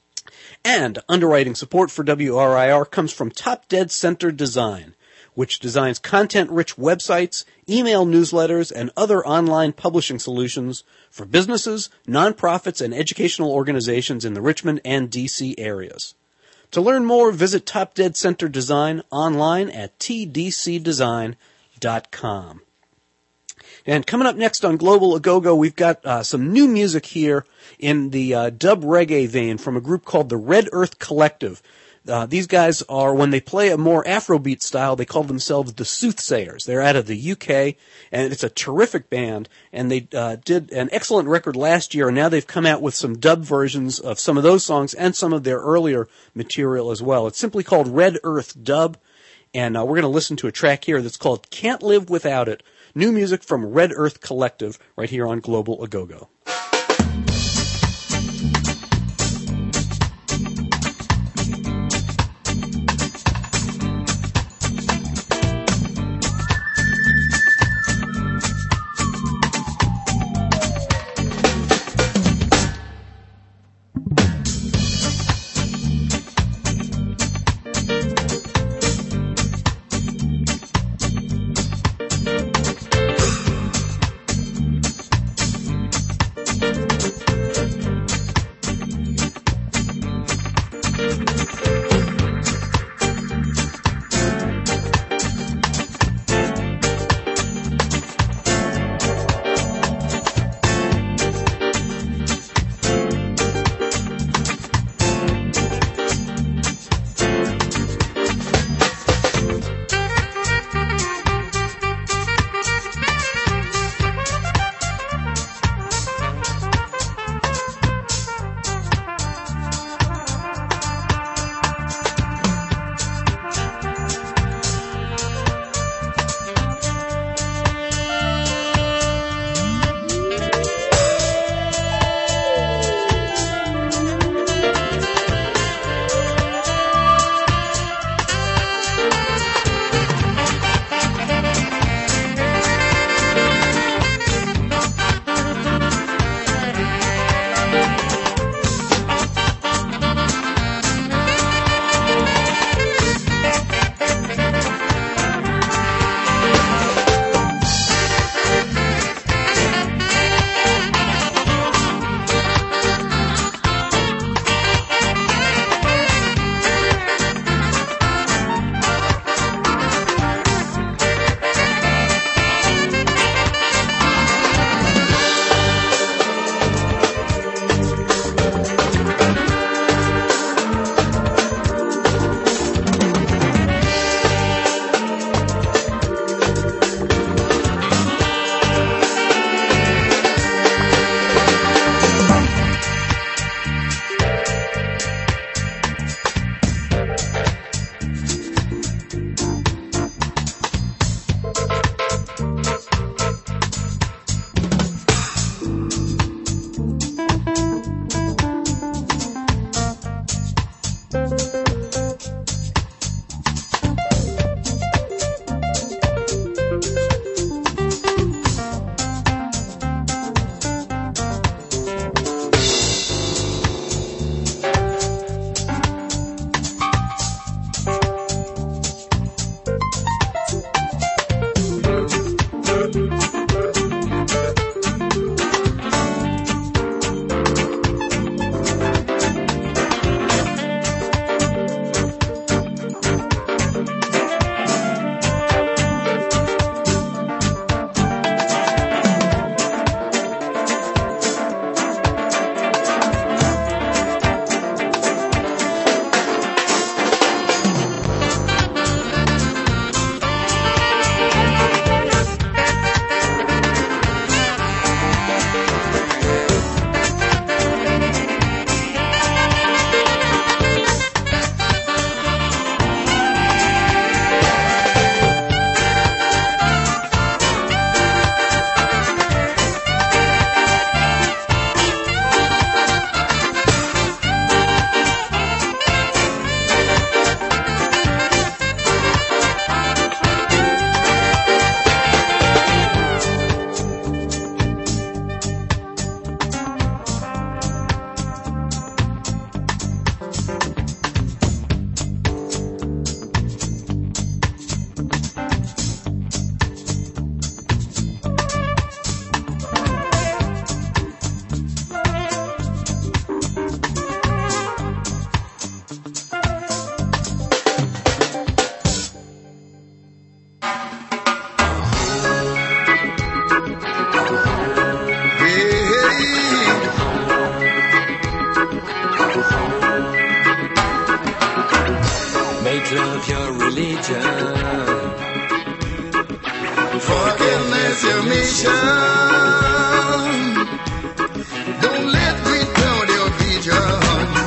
And underwriting support for W R I R comes from Top Dead Center Design, which designs content-rich websites, email newsletters, and other online publishing solutions for businesses, nonprofits, and educational organizations in the Richmond and D C areas. To learn more, visit Top Dead Center Design online at t d c design dot com. And coming up next on Global Agogo, we've got uh, some new music here in the uh, dub reggae vein from a group called the Red Earth Collective. Uh, these guys are, when they play a more Afrobeat style, they call themselves the Soothsayers. They're out of the U K, and it's a terrific band, and they uh, did an excellent record last year, and now they've come out with some dub versions of some of those songs and some of their earlier material as well. It's simply called Red Earth Dub, and uh, we're going to listen to a track here that's called Can't Live Without It. New music from Red Earth Collective right here on Global Agogo. of your religion. Forgiveness your mission. Don't let me down your vision.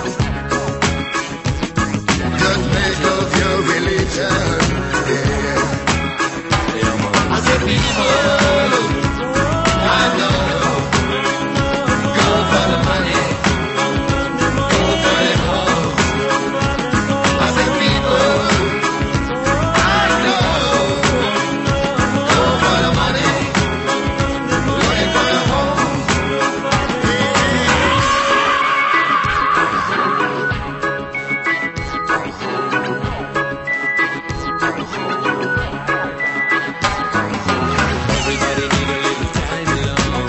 Just make of your religion. Yeah. I said people, I know. Go for the money. Go for the home. I said people, I know. Go for the money. Looking for the home. Everybody need a little time alone.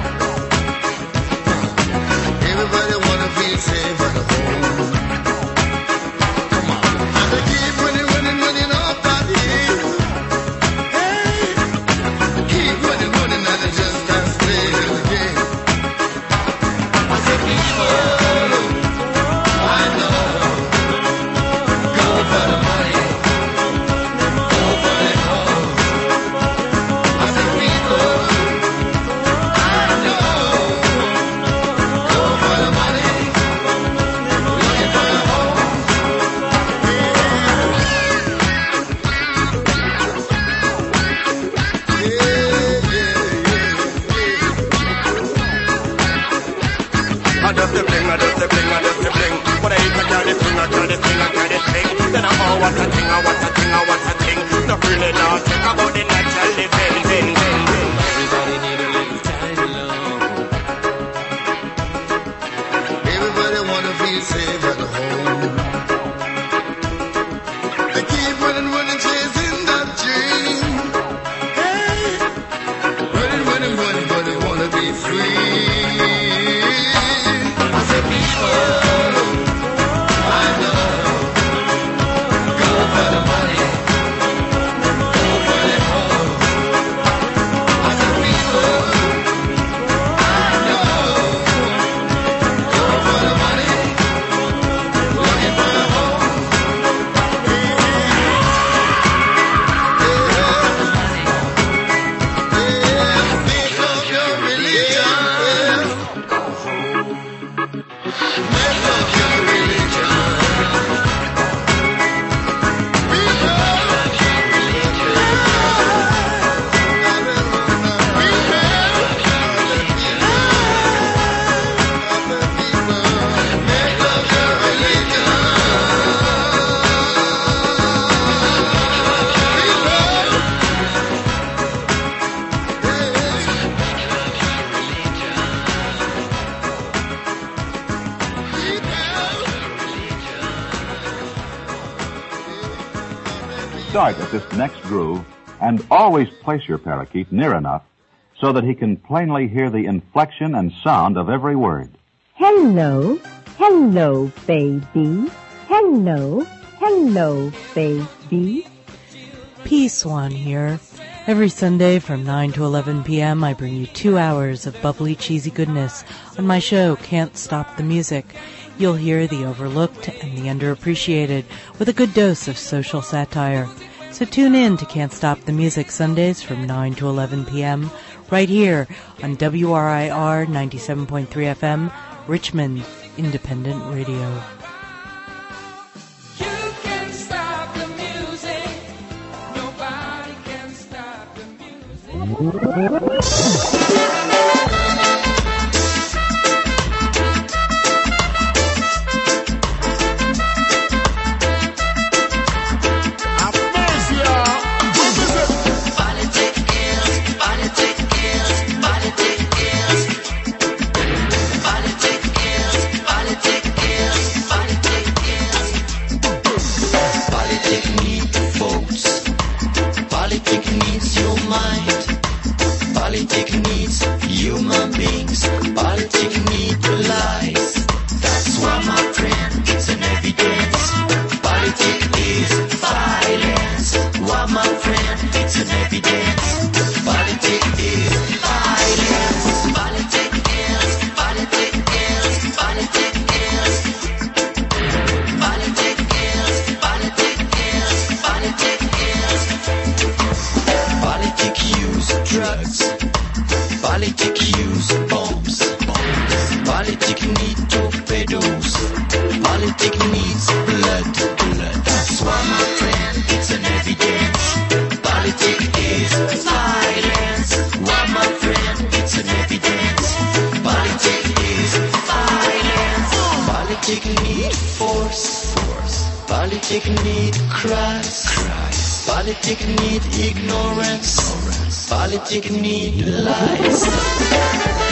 Everybody wanna be safe at home. Come on. And they keep running, running, running off that hill. Hey, keep running, running, and they just can't stay again. I said, people, I know. Go for the money. Go for the home. I said, people, I know. Go for the money. Looking for the home. Yeah, yeah, yeah, I just the bling, I just the bling, I just the bling. But I ain't a carry thing, I carry thing, I carry thing. Then I oh what a thing, I what a thing, I what a thing. No really not think about the natural living, thing, thing, thing. Everybody need a little time alone. everybody wanna feel safe at home. They keep running, running, chasing that dream. Hey, running, running, running, but they wanna be free. I said, people, I know. Go for the money. Go for the home. I said, people, I know. Go for the money. Looking for the home. Yeah, think of your religion. Make of your religion. Start at this next groove and always place your parakeet near enough so that he can plainly hear the inflection and sound of every word. Hello, hello, baby. Hello, hello, baby. Peace One here. Every Sunday from nine to eleven p.m. I bring you two hours of bubbly, cheesy goodness on my show, Can't Stop the Music. You'll hear the overlooked and the underappreciated with a good dose of social satire. So tune in to Can't Stop the Music Sundays from nine to eleven p.m. right here on W R I R ninety-seven point three F M, Richmond Independent Radio. You can stop the music. Nobody can stop the music. Politics needs your mind. Politics needs cries. Politics need ignorance. Politics need lies.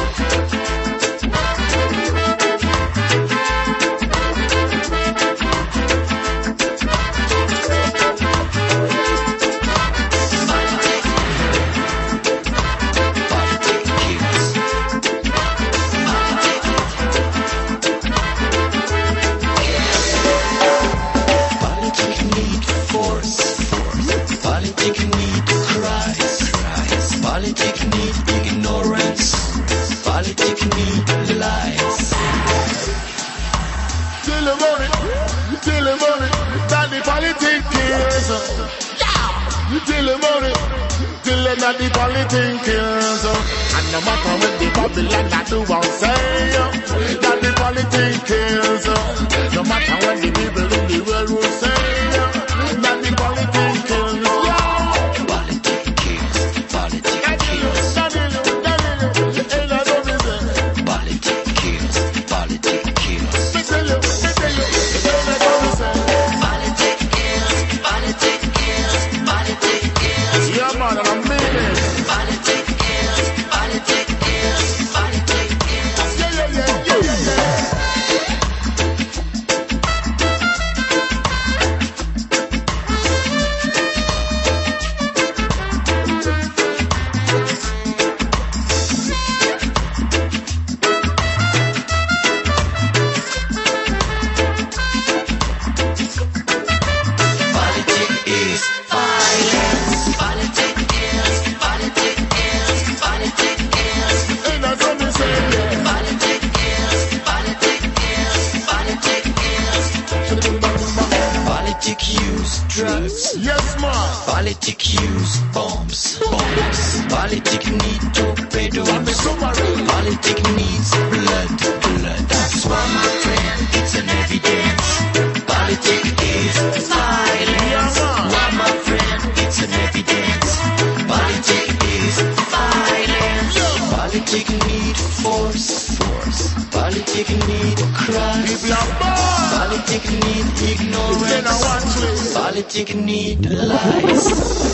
The politicians, and no matter what the Babylon I do or say, that the politicians, no matter what the people in the world will say, that the politicians, politics kills, politics kills, politics kills, politics kills, politics kills, politics kills, yeah man, I'm Politics kills, politics kills, politics kills. Yeah, yeah, yeah, yeah, yeah. Politics use bombs, bombs. Politics need torpedoes. Politics needs blood, blood. That's why, my friend, it's an evidence. Politics is violence. Why, my friend, it's an evidence. Politics is violence. Politics need force, force. Politics need crime. Politics need ignorance. Politics need lies.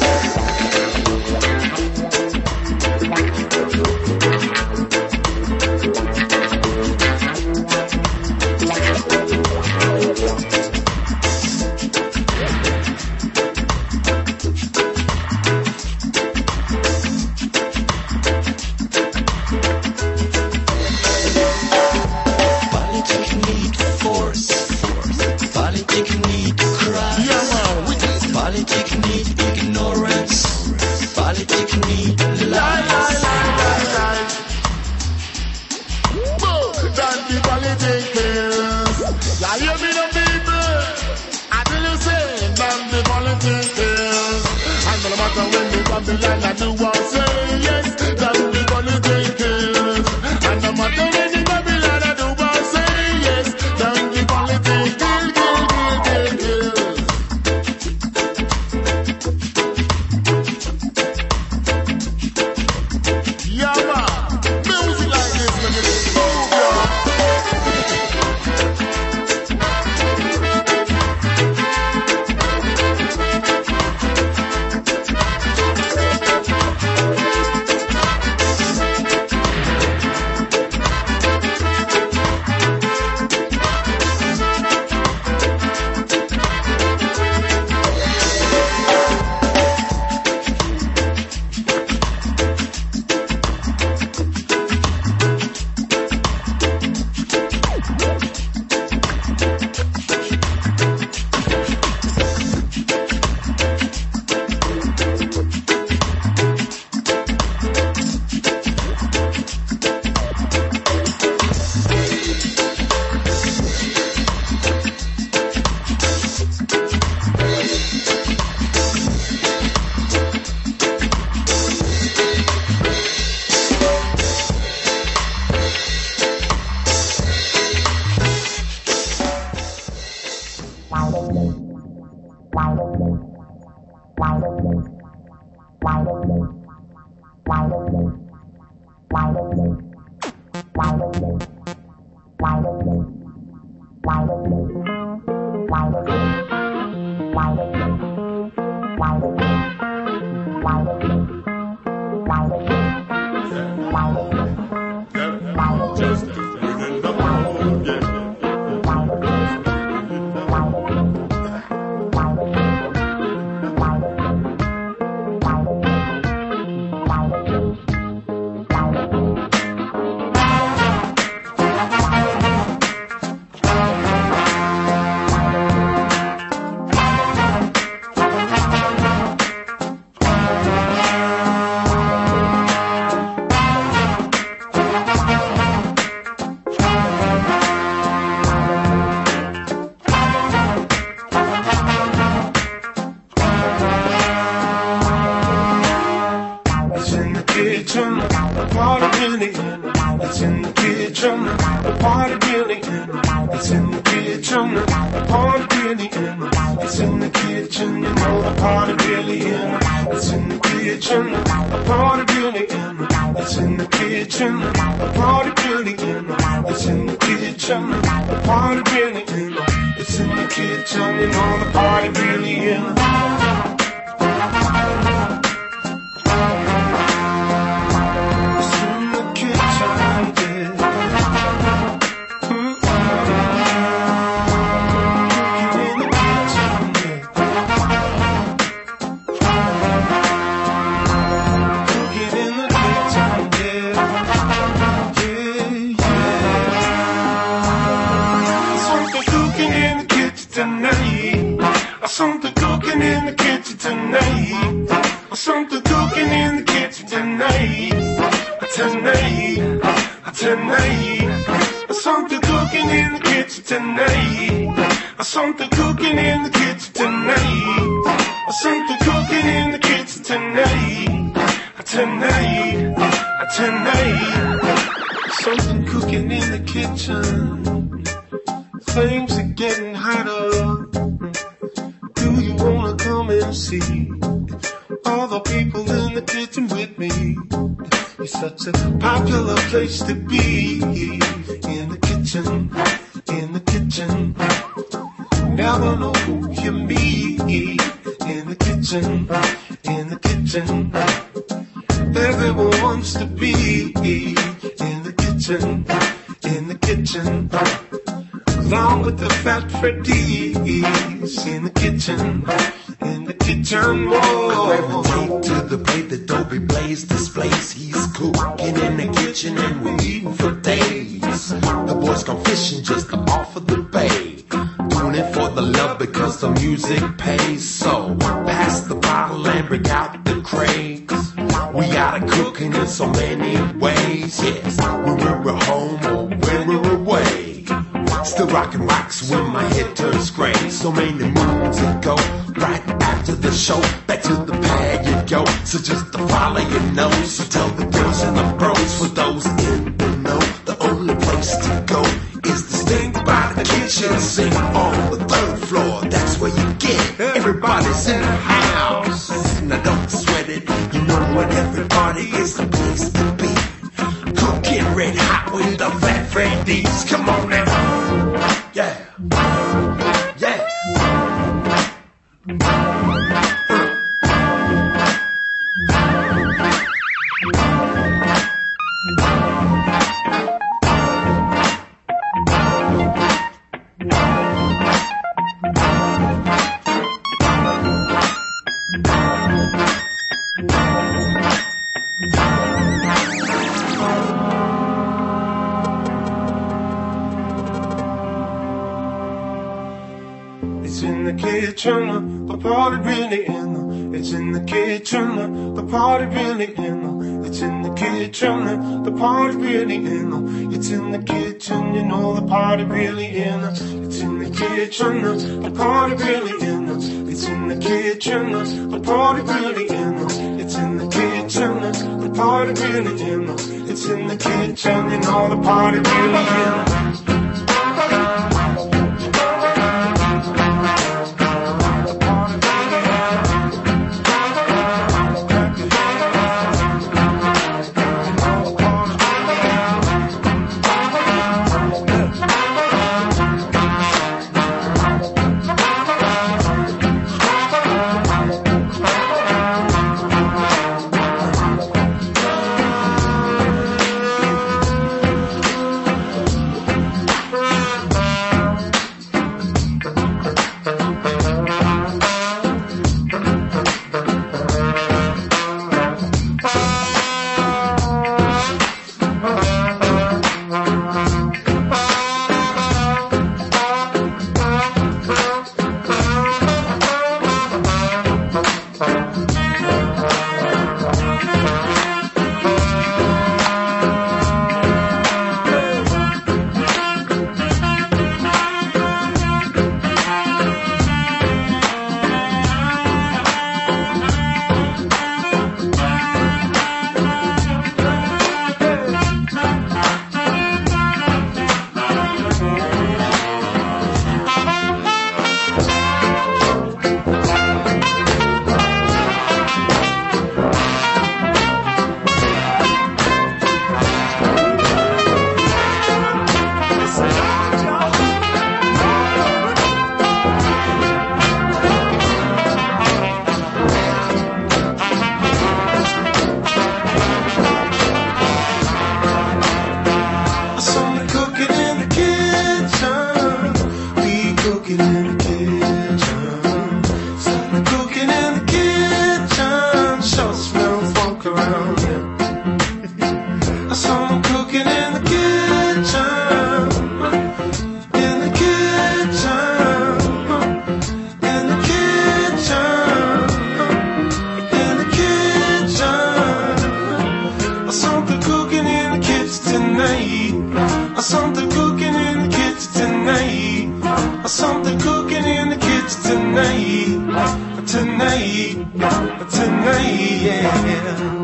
tonight, tonight, yeah.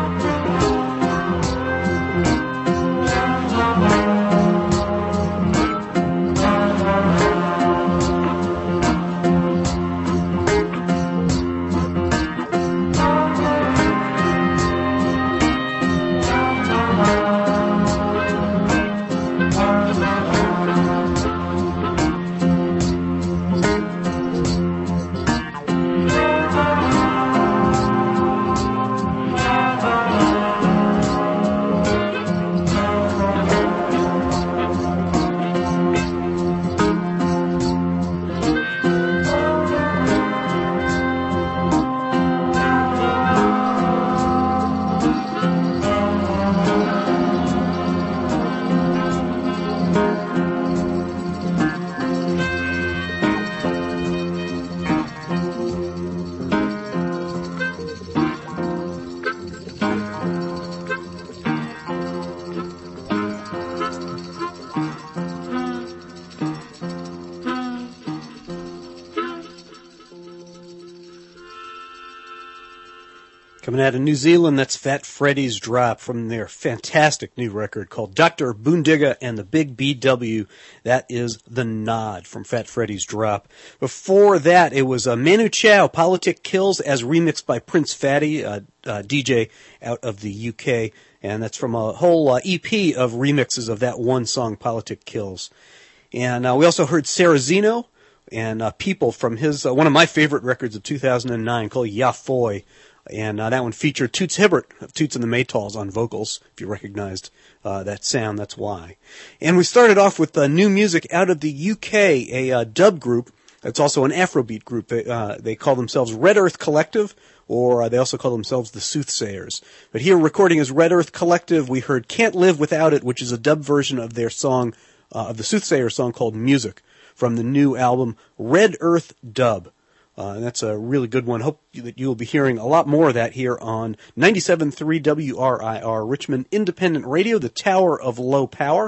Coming out of New Zealand, that's Fat Freddy's Drop from their fantastic new record called Doctor Boondigga and the Big B W. That is The Nod from Fat Freddy's Drop. Before that, it was uh, Manu Chao, Politic Kills, as remixed by Prince Fatty, a uh, uh, D J out of the U K. And that's from a whole uh, E P of remixes of that one song, Politic Kills. And uh, we also heard Sarrazino and uh, People from his uh, one of my favorite records of two thousand nine called Ya Foy. And uh, that one featured Toots Hibbert of Toots and the Maytals on vocals. If you recognized uh, that sound, that's why. And we started off with uh, new music out of the U K, a uh, dub group that's also an Afrobeat group. They, uh, they call themselves Red Earth Collective, or uh, they also call themselves the Soothsayers. But here, recording as Red Earth Collective, we heard Can't Live Without It, which is a dub version of their song, uh, of the Soothsayer song called Music, from the new album Red Earth Dub. Uh, and that's a really good one. Hope that you will be hearing a lot more of that here on ninety-seven point three W R I R, Richmond Independent Radio, the Tower of Low Power.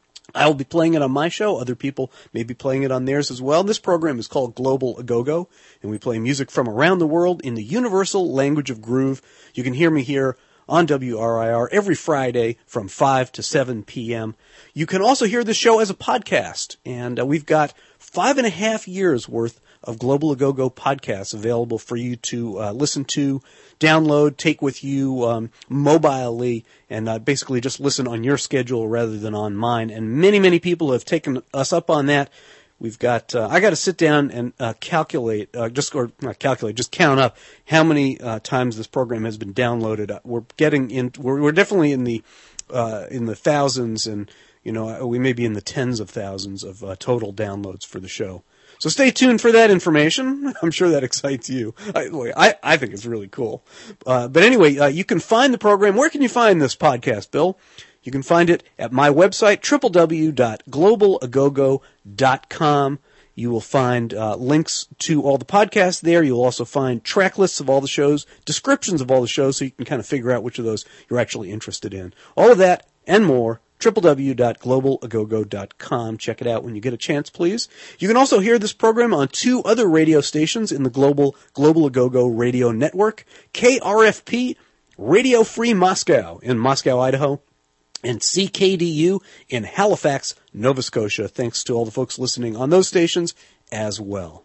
I will be playing it on my show. Other people may be playing it on theirs as well. This program is called Global A-Go-Go, and we play music from around the world in the universal language of groove. You can hear me here on W R I R every Friday from five to seven p.m. You can also hear the show as a podcast, and uh, we've got five and a half years worth of Global A-Go-Go podcasts available for you to uh, listen to, download, take with you um, mobilely, and uh, basically just listen on your schedule rather than on mine. And many, many people have taken us up on that. We've got, uh, I got to sit down and uh, calculate, uh, just or not calculate, just count up how many uh, times this program has been downloaded. Uh, we're getting in, we're, we're definitely in the uh, in the thousands, and you know we may be in the tens of thousands of uh, total downloads for the show. So stay tuned for that information. I'm sure that excites you. I, I, I think it's really cool. Uh, but anyway, uh, you can find the program. Where can you find this podcast, Bill? You can find it at my website, w w w dot global a go go dot com. You will find uh, links to all the podcasts there. You'll also find track lists of all the shows, descriptions of all the shows, so you can kind of figure out which of those you're actually interested in. All of that and more, w w w dot global a go go dot com. Check it out when you get a chance, please. You can also hear this program on two other radio stations in the global Global A-Go-Go radio network, K R F P, Radio Free Moscow in Moscow, Idaho, and C K D U in Halifax, Nova Scotia. Thanks to all the folks listening on those stations as well.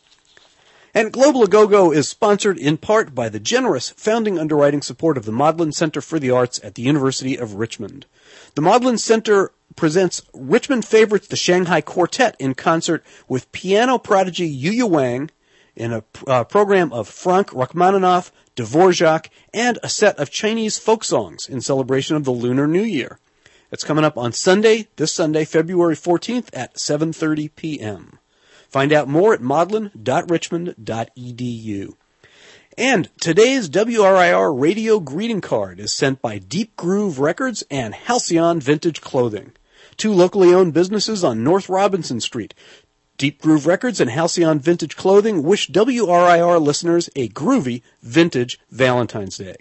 And Global A-Go-Go is sponsored in part by the generous founding underwriting support of the Maudlin Center for the Arts at the University of Richmond. The Maudlin Center presents Richmond favorites, the Shanghai Quartet, in concert with piano prodigy Yu Yu Wang in a uh, program of Frank Rachmaninoff, Dvorak, and a set of Chinese folk songs in celebration of the Lunar New Year. It's coming up on Sunday, this Sunday, February fourteenth at seven thirty p.m. Find out more at maudlin dot richmond dot e d u. And today's W R I R radio greeting card is sent by Deep Groove Records and Halcyon Vintage Clothing, two locally owned businesses on North Robinson Street. Deep Groove Records and Halcyon Vintage Clothing wish W R I R listeners a groovy vintage Valentine's Day.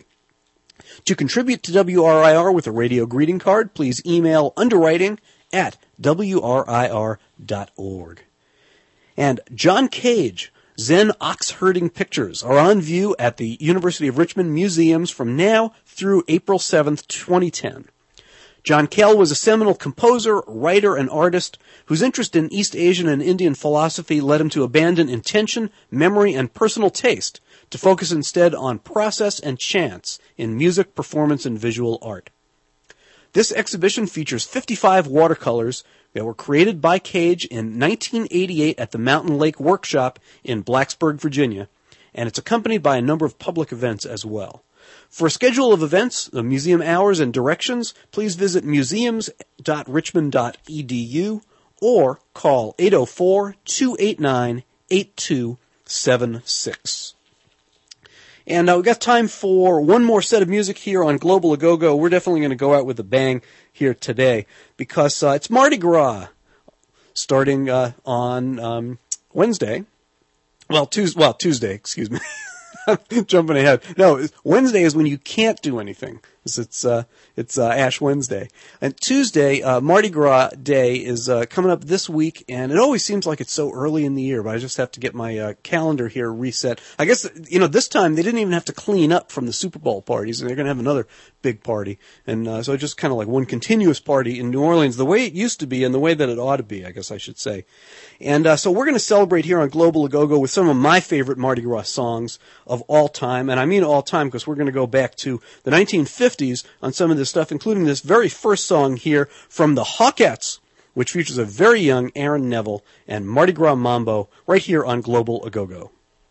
To contribute to W R I R with a radio greeting card, please email underwriting at w r i r dot org. And John Cage Zen Ox Herding Pictures are on view at the University of Richmond museums from now through April seventh, twenty ten. John Cale was a seminal composer, writer, and artist whose interest in East Asian and Indian philosophy led him to abandon intention, memory, and personal taste to focus instead on process and chance in music, performance, and visual art. This exhibition features fifty-five watercolors that were created by Cage in nineteen eighty-eight at the Mountain Lake Workshop in Blacksburg, Virginia, and it's accompanied by a number of public events as well. For a schedule of events, the museum hours, and directions, please visit museums dot richmond dot e d u or call eight oh four, two eight nine, eight two seven six. And uh, we've got time for one more set of music here on Global A-Go-Go. We're definitely going to go out with a bang here today because uh, it's Mardi Gras starting uh, on um, Wednesday. Well, Tuesday, well, Tuesday, excuse me. I'm jumping ahead. No, Wednesday is when you can't do anything. It's it's, uh, it's uh, Ash Wednesday. And Tuesday, uh, Mardi Gras Day is uh, coming up this week, and it always seems like it's so early in the year, but I just have to get my uh, calendar here reset. I guess, you know, this time they didn't even have to clean up from the Super Bowl parties, and they're going to have another big party. And uh, so just kind of like one continuous party in New Orleans, the way it used to be and the way that it ought to be, I guess I should say. And uh, so we're going to celebrate here on Global A-Go-Go with some of my favorite Mardi Gras songs of all time. And I mean all time because we're going to go back to the nineteen fifties on some of this stuff, including this very first song here from the Hawkettes, which features a very young Aaron Neville and Mardi Gras Mambo right here on Global A-Go-Go.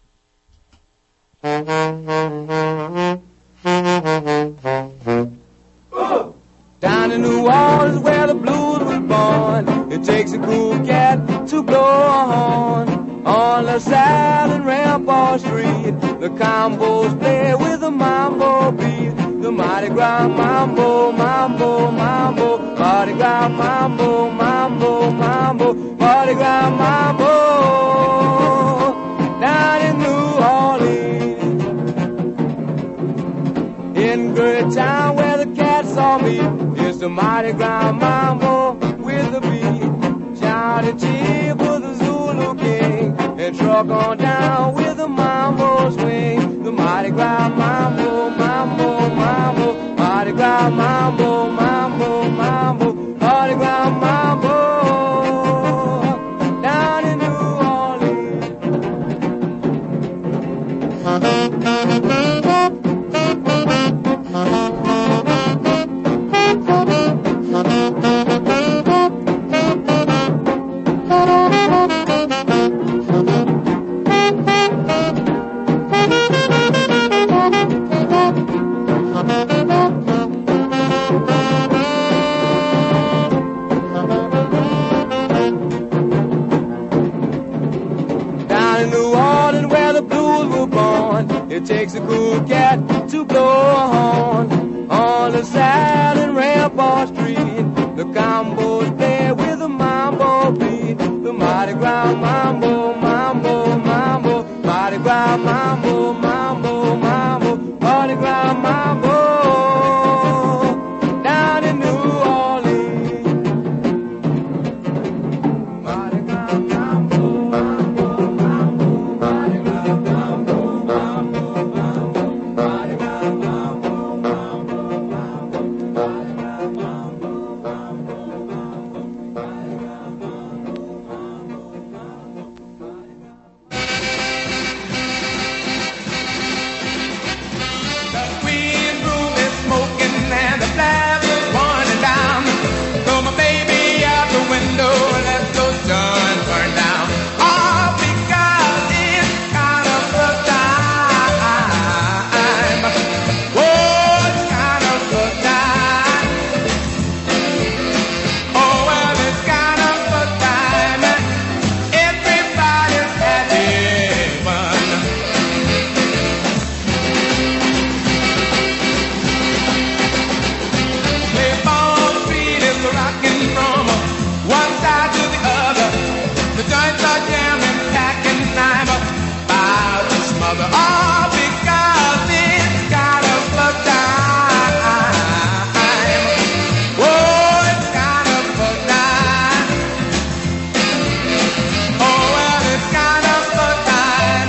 Down in New Orleans where the blues was born, it takes a cool cat to blow a horn. On LaSalle and Rampart Street, the combos play with the mambo beat. The Mardi Gras Mambo, Mambo, Mambo, Mardi Gras Mambo, Mambo, Mambo, Mardi Gras Mambo. Down in New Orleans, in Great Town where the cats saw me, it's the Mardi Gras Mambo with the beat. Johnny T for the Zulu King, and truck on down with the mambo swing. The Mardi Gras Mambo, Mambo, Mambo, Mardi Gras Mambo, Mambo, Mambo, Mardi Gras Mambo. Down in New It takes a cool cat to blow a horn. On LaSalle and Rampart Street, the combos play with the mambo beat. The Mardi Gras Mambo, Mambo, Mambo, Mardi Gras Mambo, Mambo, Mambo, Mardi Gras Mambo. Down in New Orleans, Mardi Gras Mambo, Mambo, Mambo, Mardi Gras Mambo, Mambo. Time.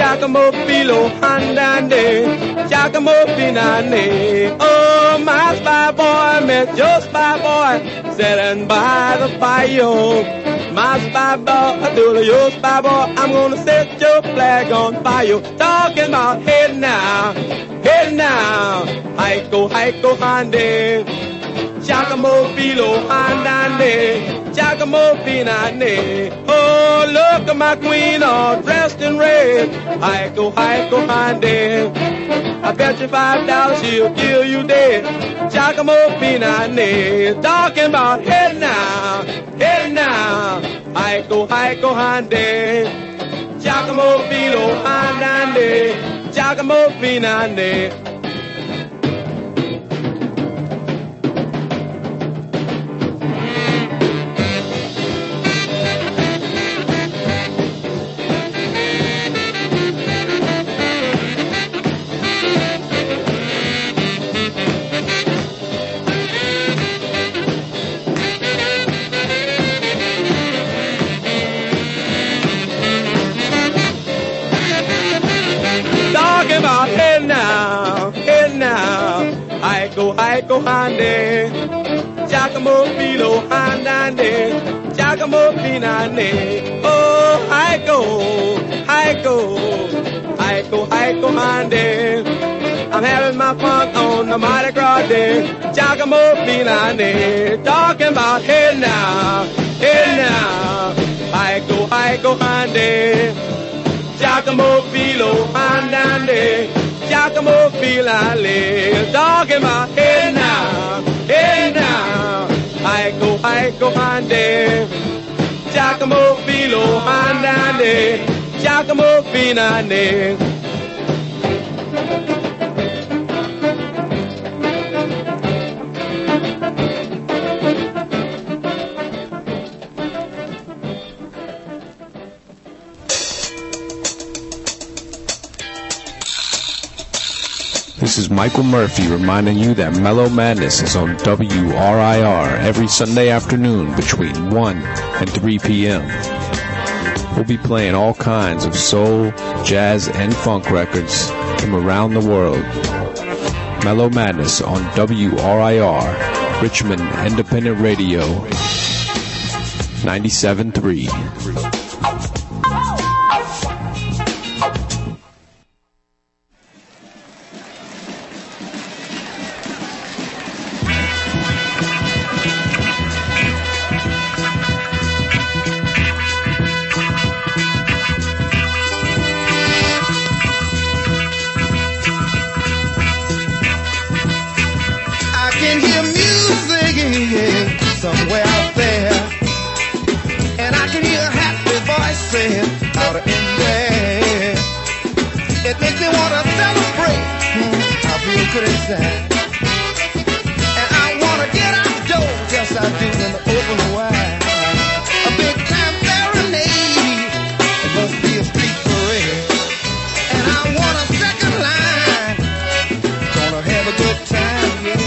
Giacomo Filo Handande, Giacomo Finane. Oh, my spy boy met your spy boy sitting by the fire. My spy boy, do your spy boy, I'm gonna set your flag on fire. Talking about hey now, hey now, Haiko, Haiko Hande, Giacomo Filo Handande, Giacomo Finane. Oh, look at my queen all dressed in red, Haiko, Haiko Hande. I bet you five dollars she'll kill you dead. Giacomo Finane, talking about hey now, hey now, Haiko, Haiko Hande, Giacomo Filo Handande, Giacomo Finane. About hey now, hey now, Haiko, Haiko Hande, Giacomo Filo Handande, Giacomo Finane. Oh, Haiko, Haiko, Haiko, Haiko Hande. I'm having my fun on the Mardi Gras day, Giacomo Finane. Talking about hey now, hey now, Haiko, Haiko Hande. Giacomo Filo Handande, Giacomo Filale, talking about hey now, hey now, Haiko, Haiko Hande, Giacomo Filo Handande, Giacomo Finane. This is Michael Murphy reminding you that Mellow Madness is on W R I R every Sunday afternoon between one and three p.m. We'll be playing all kinds of soul, jazz, and funk records from around the world. Mellow Madness on W R I R, Richmond Independent Radio, ninety-seven point three. Somewhere out there, and I can hear a happy voice saying out in there. It makes me want to celebrate. I feel good inside, and I want to get outdoors. Yes, I do, in the open wide. A big time serenade. It must be a street parade, and I want a second line. Gonna have a good time, yeah.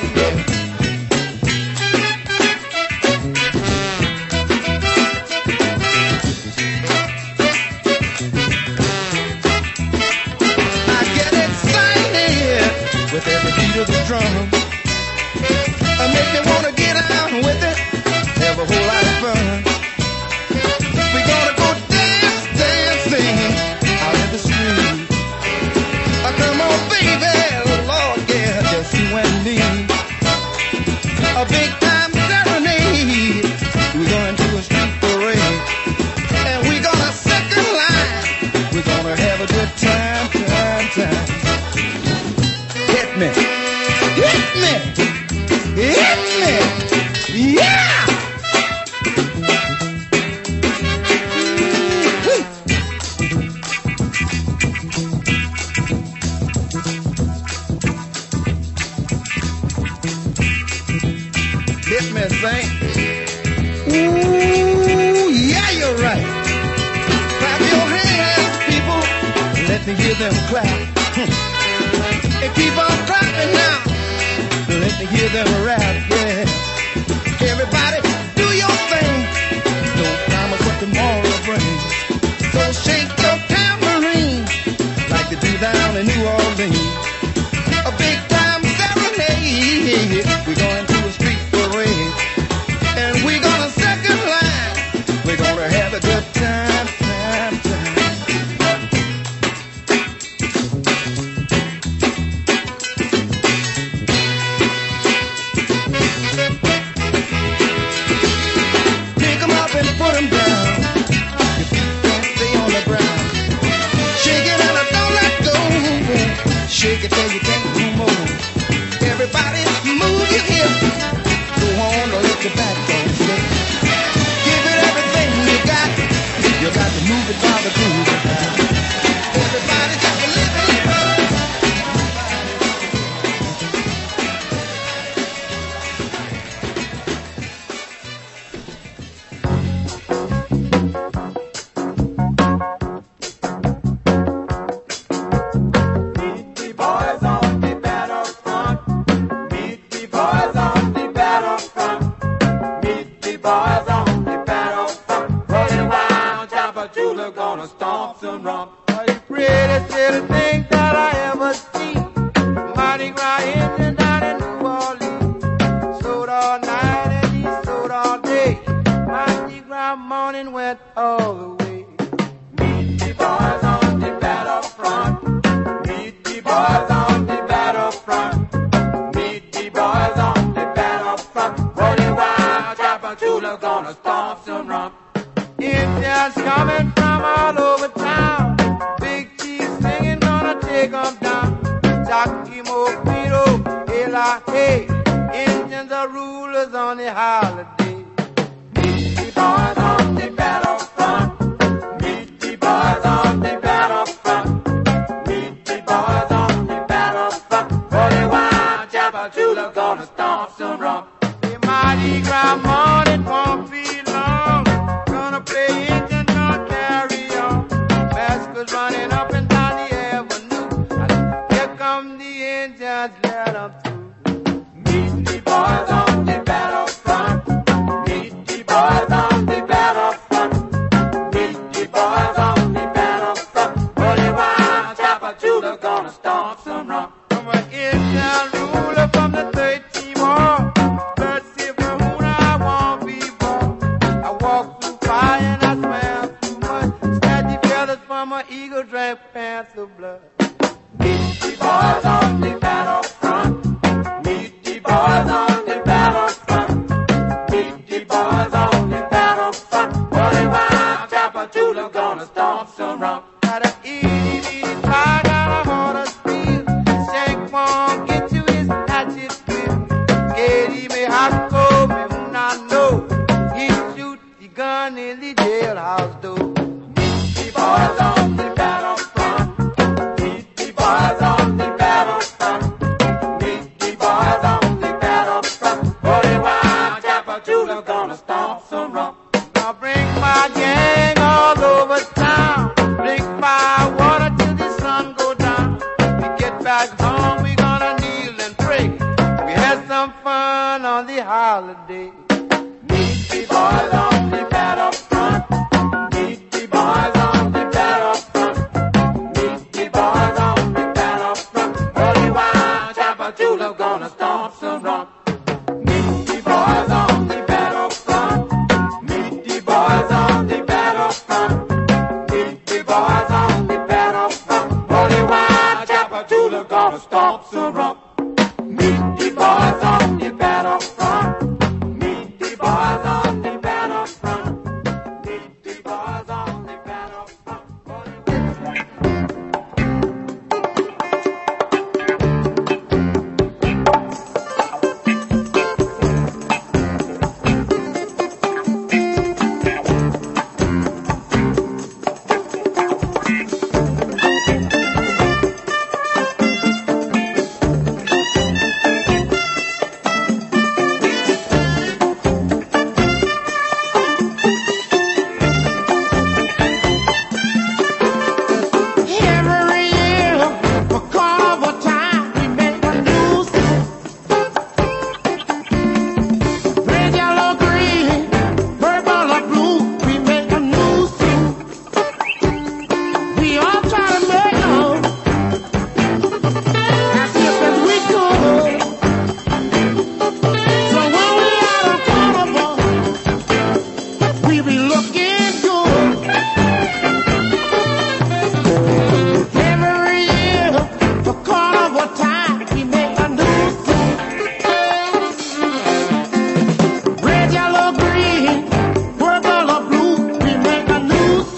With every beat of the drum, I make me wanna get out with it, have a whole lot of fun. We gonna go dance, dancing out in the street. Oh, come on, baby, Lord, yeah, just you and me. A big time serenade. We're going to a street parade, and we gonna second line. We're gonna have a good time, time, time. Hit me, hit me, hit me, yeah! Hit me, Saint. Ooh, yeah, you're right. Clap your hands, people. Let me hear them clap. And keep on clapping now. Let me hear them rap, yeah. Everybody, do your thing. No promise what tomorrow brings. So shake your tambourine. you can't do more. Everybody move your hips. Go on, don't let your back don't slip. Give it everything you got. You got to move it while the groove is hot. Everybody got to live it.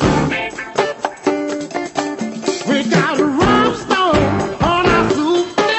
We got a rhinestone on our suit.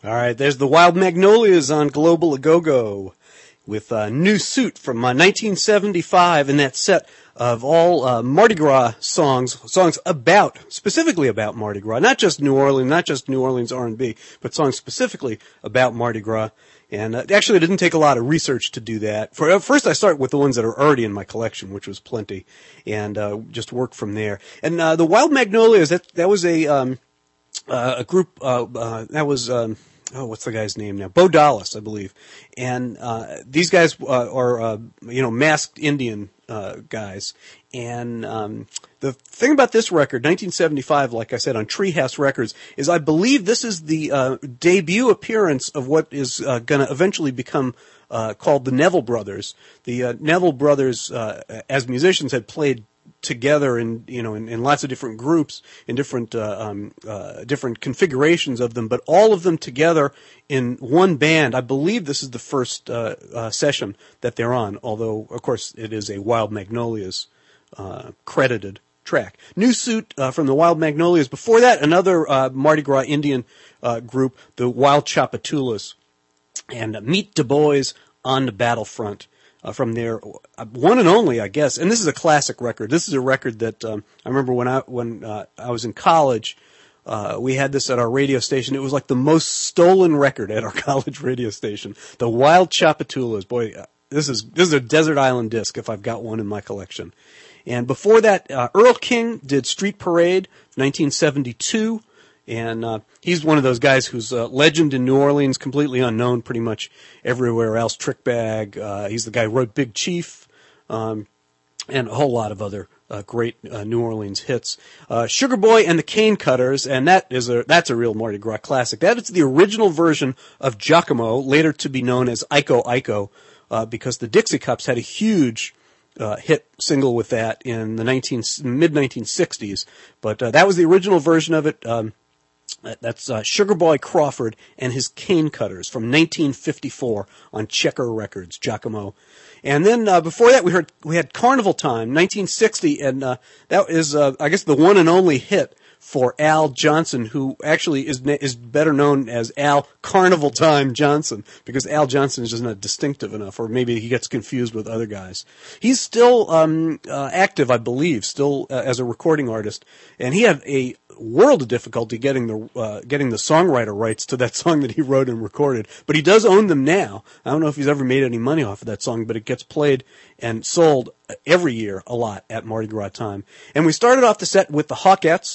All right, there's the Wild Magnolias on Global A-Go-Go with a new suit from uh, nineteen seventy-five in that set of all uh, Mardi Gras songs, songs about, specifically about Mardi Gras, not just New Orleans, not just New Orleans R and B, but songs specifically about Mardi Gras. And uh, actually, it didn't take a lot of research to do that. For, uh, first, I start with the ones that are already in my collection, which was plenty, and uh, just work from there. And uh, the Wild Magnolias, that that was a um, uh, a group uh, uh, that was. Um, Oh, what's the guy's name now? Bo Dallas, I believe. And uh, these guys uh, are, uh, you know, masked Indian uh, guys. And um, the thing about this record, nineteen seventy-five, like I said, on Treehouse Records, is I believe this is the uh, debut appearance of what is uh, going to eventually become uh, called the Neville Brothers. The uh, Neville Brothers, uh, as musicians, had played together in, you know, in, in lots of different groups, in different, uh, um, uh, different configurations of them, but all of them together in one band. I believe this is the first, uh, uh, session that they're on, although, of course, it is a Wild Magnolias, uh, credited track. New suit, uh, from the Wild Magnolias. Before that, another, uh, Mardi Gras Indian, uh, group, the Wild Chapatulas. And uh, Meet the Boys on the Battlefront. Uh, from their uh, one and only, I guess, and this is a classic record. This is a record that um, I remember when I when uh, I was in college, uh, we had this at our radio station. It was like the most stolen record at our college radio station. The Wild Chapatulas. Boy, uh, this is this is a desert island disc if I've got one in my collection. And before that, uh, Earl King did Street Parade, nineteen seventy-two. And uh, he's one of those guys who's a legend in New Orleans, completely unknown pretty much everywhere else. Trickbag, uh, he's the guy who wrote Big Chief, um, and a whole lot of other uh, great uh, New Orleans hits. Uh, Sugar Boy and the Cane Cutters, and that is a that's a real Mardi Gras classic. That is the original version of Giacomo, later to be known as Iko Iko, uh, because the Dixie Cups had a huge Uh, hit single with that in the nineteen mid nineteen sixties, but uh, that was the original version of it. Um, that's uh, Sugar Boy Crawford and his Cane Cutters from nineteen fifty-four on Checker Records, Giacomo. And then uh, before that, we heard we had Carnival Time, nineteen sixty, and uh, that is, uh, I guess, the one and only hit for Al Johnson, who actually is is better known as Al Carnival Time Johnson, because Al Johnson is just not distinctive enough, or maybe he gets confused with other guys. He's still um, uh, active, I believe, still uh, as a recording artist, and he had a world of difficulty getting the uh, getting the songwriter rights to that song that he wrote and recorded, but he does own them now. I don't know if he's ever made any money off of that song, but it gets played and sold every year a lot at Mardi Gras time. And we started off the set with the Hawkettes,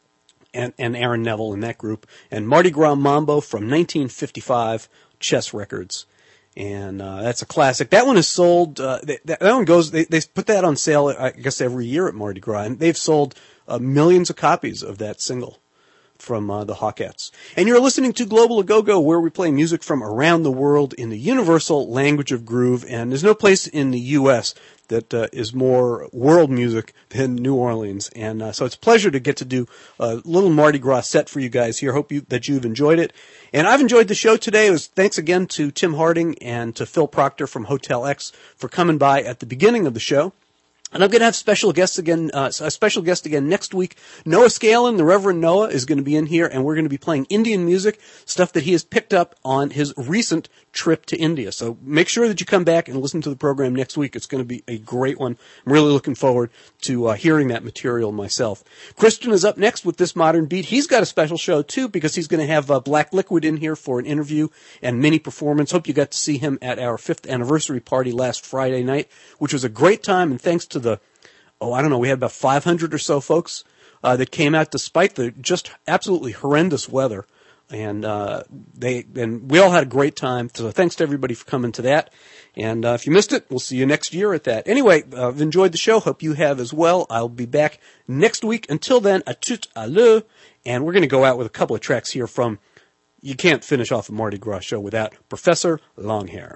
And, and Aaron Neville in that group, and Mardi Gras Mambo from nineteen fifty-five, Chess Records. And uh, that's a classic. That one is sold, uh, that, that one goes, they, they put that on sale, I guess, every year at Mardi Gras, and they've sold uh, millions of copies of that single from uh, the Hawkettes. And you're listening to Global A-Go-Go, where we play music from around the world in the universal language of groove, and there's no place in the U S that uh, is more world music than New Orleans. And uh, so it's a pleasure to get to do a little Mardi Gras set for you guys here. Hope you that you've enjoyed it. And I've enjoyed the show today. It was thanks again to Tim Harding and to Phil Proctor from Hotel X for coming by at the beginning of the show. And I'm going to have special guests again, uh, a special guest again next week. Noah Scalin, the Reverend Noah, is going to be in here, and we're going to be playing Indian music, stuff that he has picked up on his recent trip to India. So make sure that you come back and listen to the program next week. It's going to be a great one. I'm really looking forward to uh, hearing that material myself. Christian is up next with This Modern Beat. He's got a special show, too, because he's going to have uh, Black Liquid in here for an interview and mini performance. Hope you got to see him at our fifth anniversary party last Friday night, which was a great time, and thanks to the, oh, I don't know, we had about five hundred or so folks uh, that came out despite the just absolutely horrendous weather. And uh, they and we all had a great time. So thanks to everybody for coming to that. And uh, if you missed it, we'll see you next year at that. Anyway, uh, I've enjoyed the show. Hope you have as well. I'll be back next week. Until then, à tout à l'heure. And we're going to go out with a couple of tracks here from, you can't finish off a Mardi Gras show without Professor Longhair.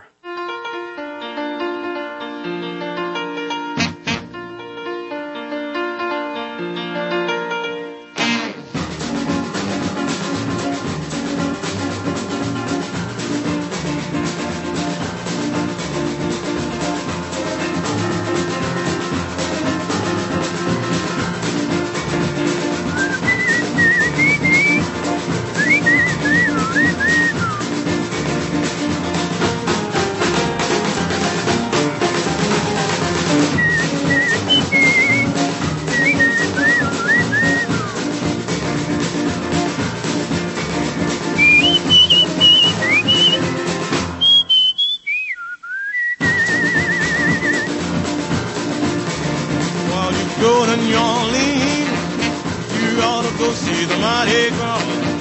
Mardi Gras.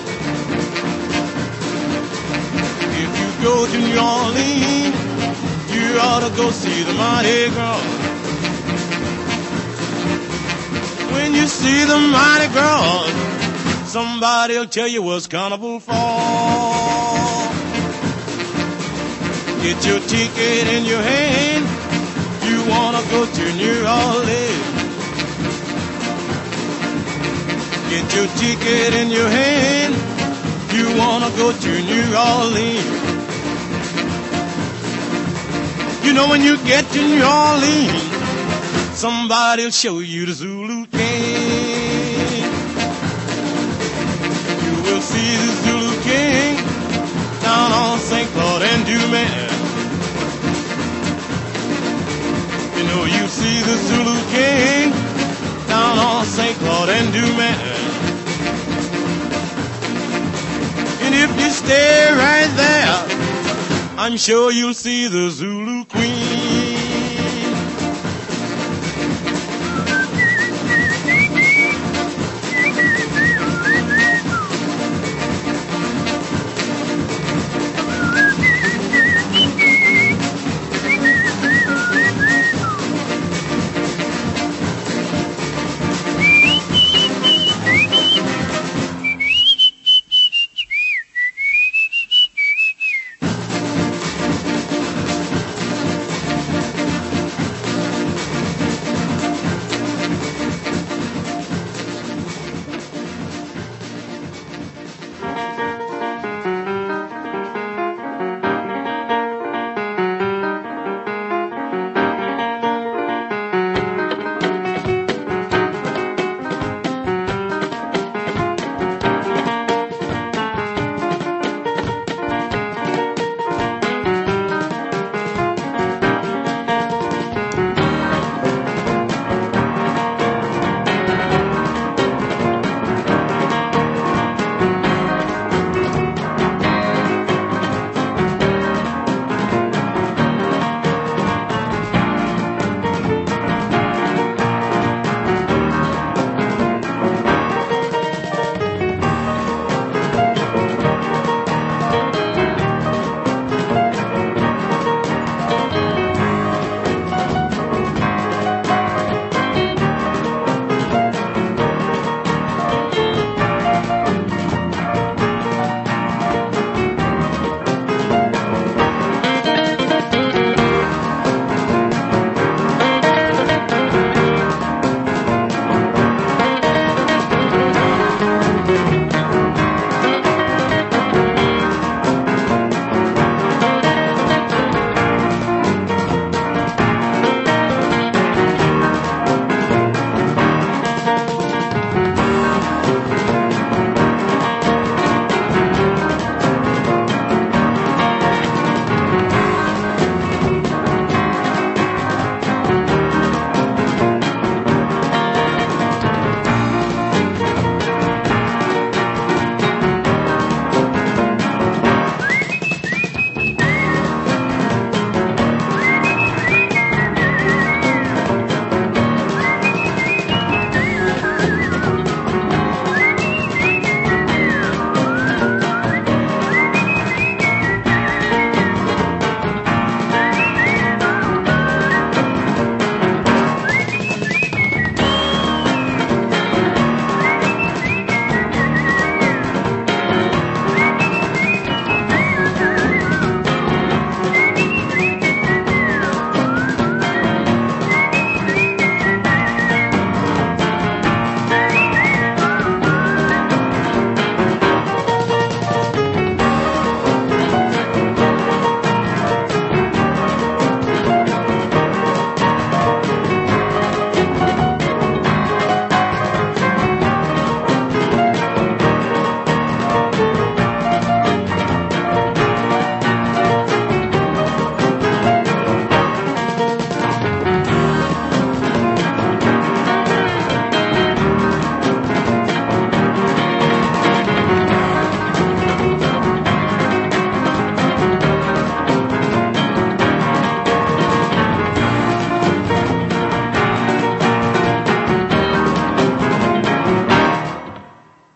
If you go to New Orleans, you ought to go see the Mardi Gras. When you see the Mardi Gras, somebody'll tell you what's carnival for. Get your ticket in your hand, you wanna go to New Orleans. Get your ticket in your hand, you wanna go to New Orleans. You know when you get to New Orleans, somebody'll show you the Zulu King. You will see the Zulu King down on Saint Claude and Dumas. You know you see the Zulu King down on Saint Claude and Dumas. And if you stay right there, I'm sure you'll see the Zulu Queen.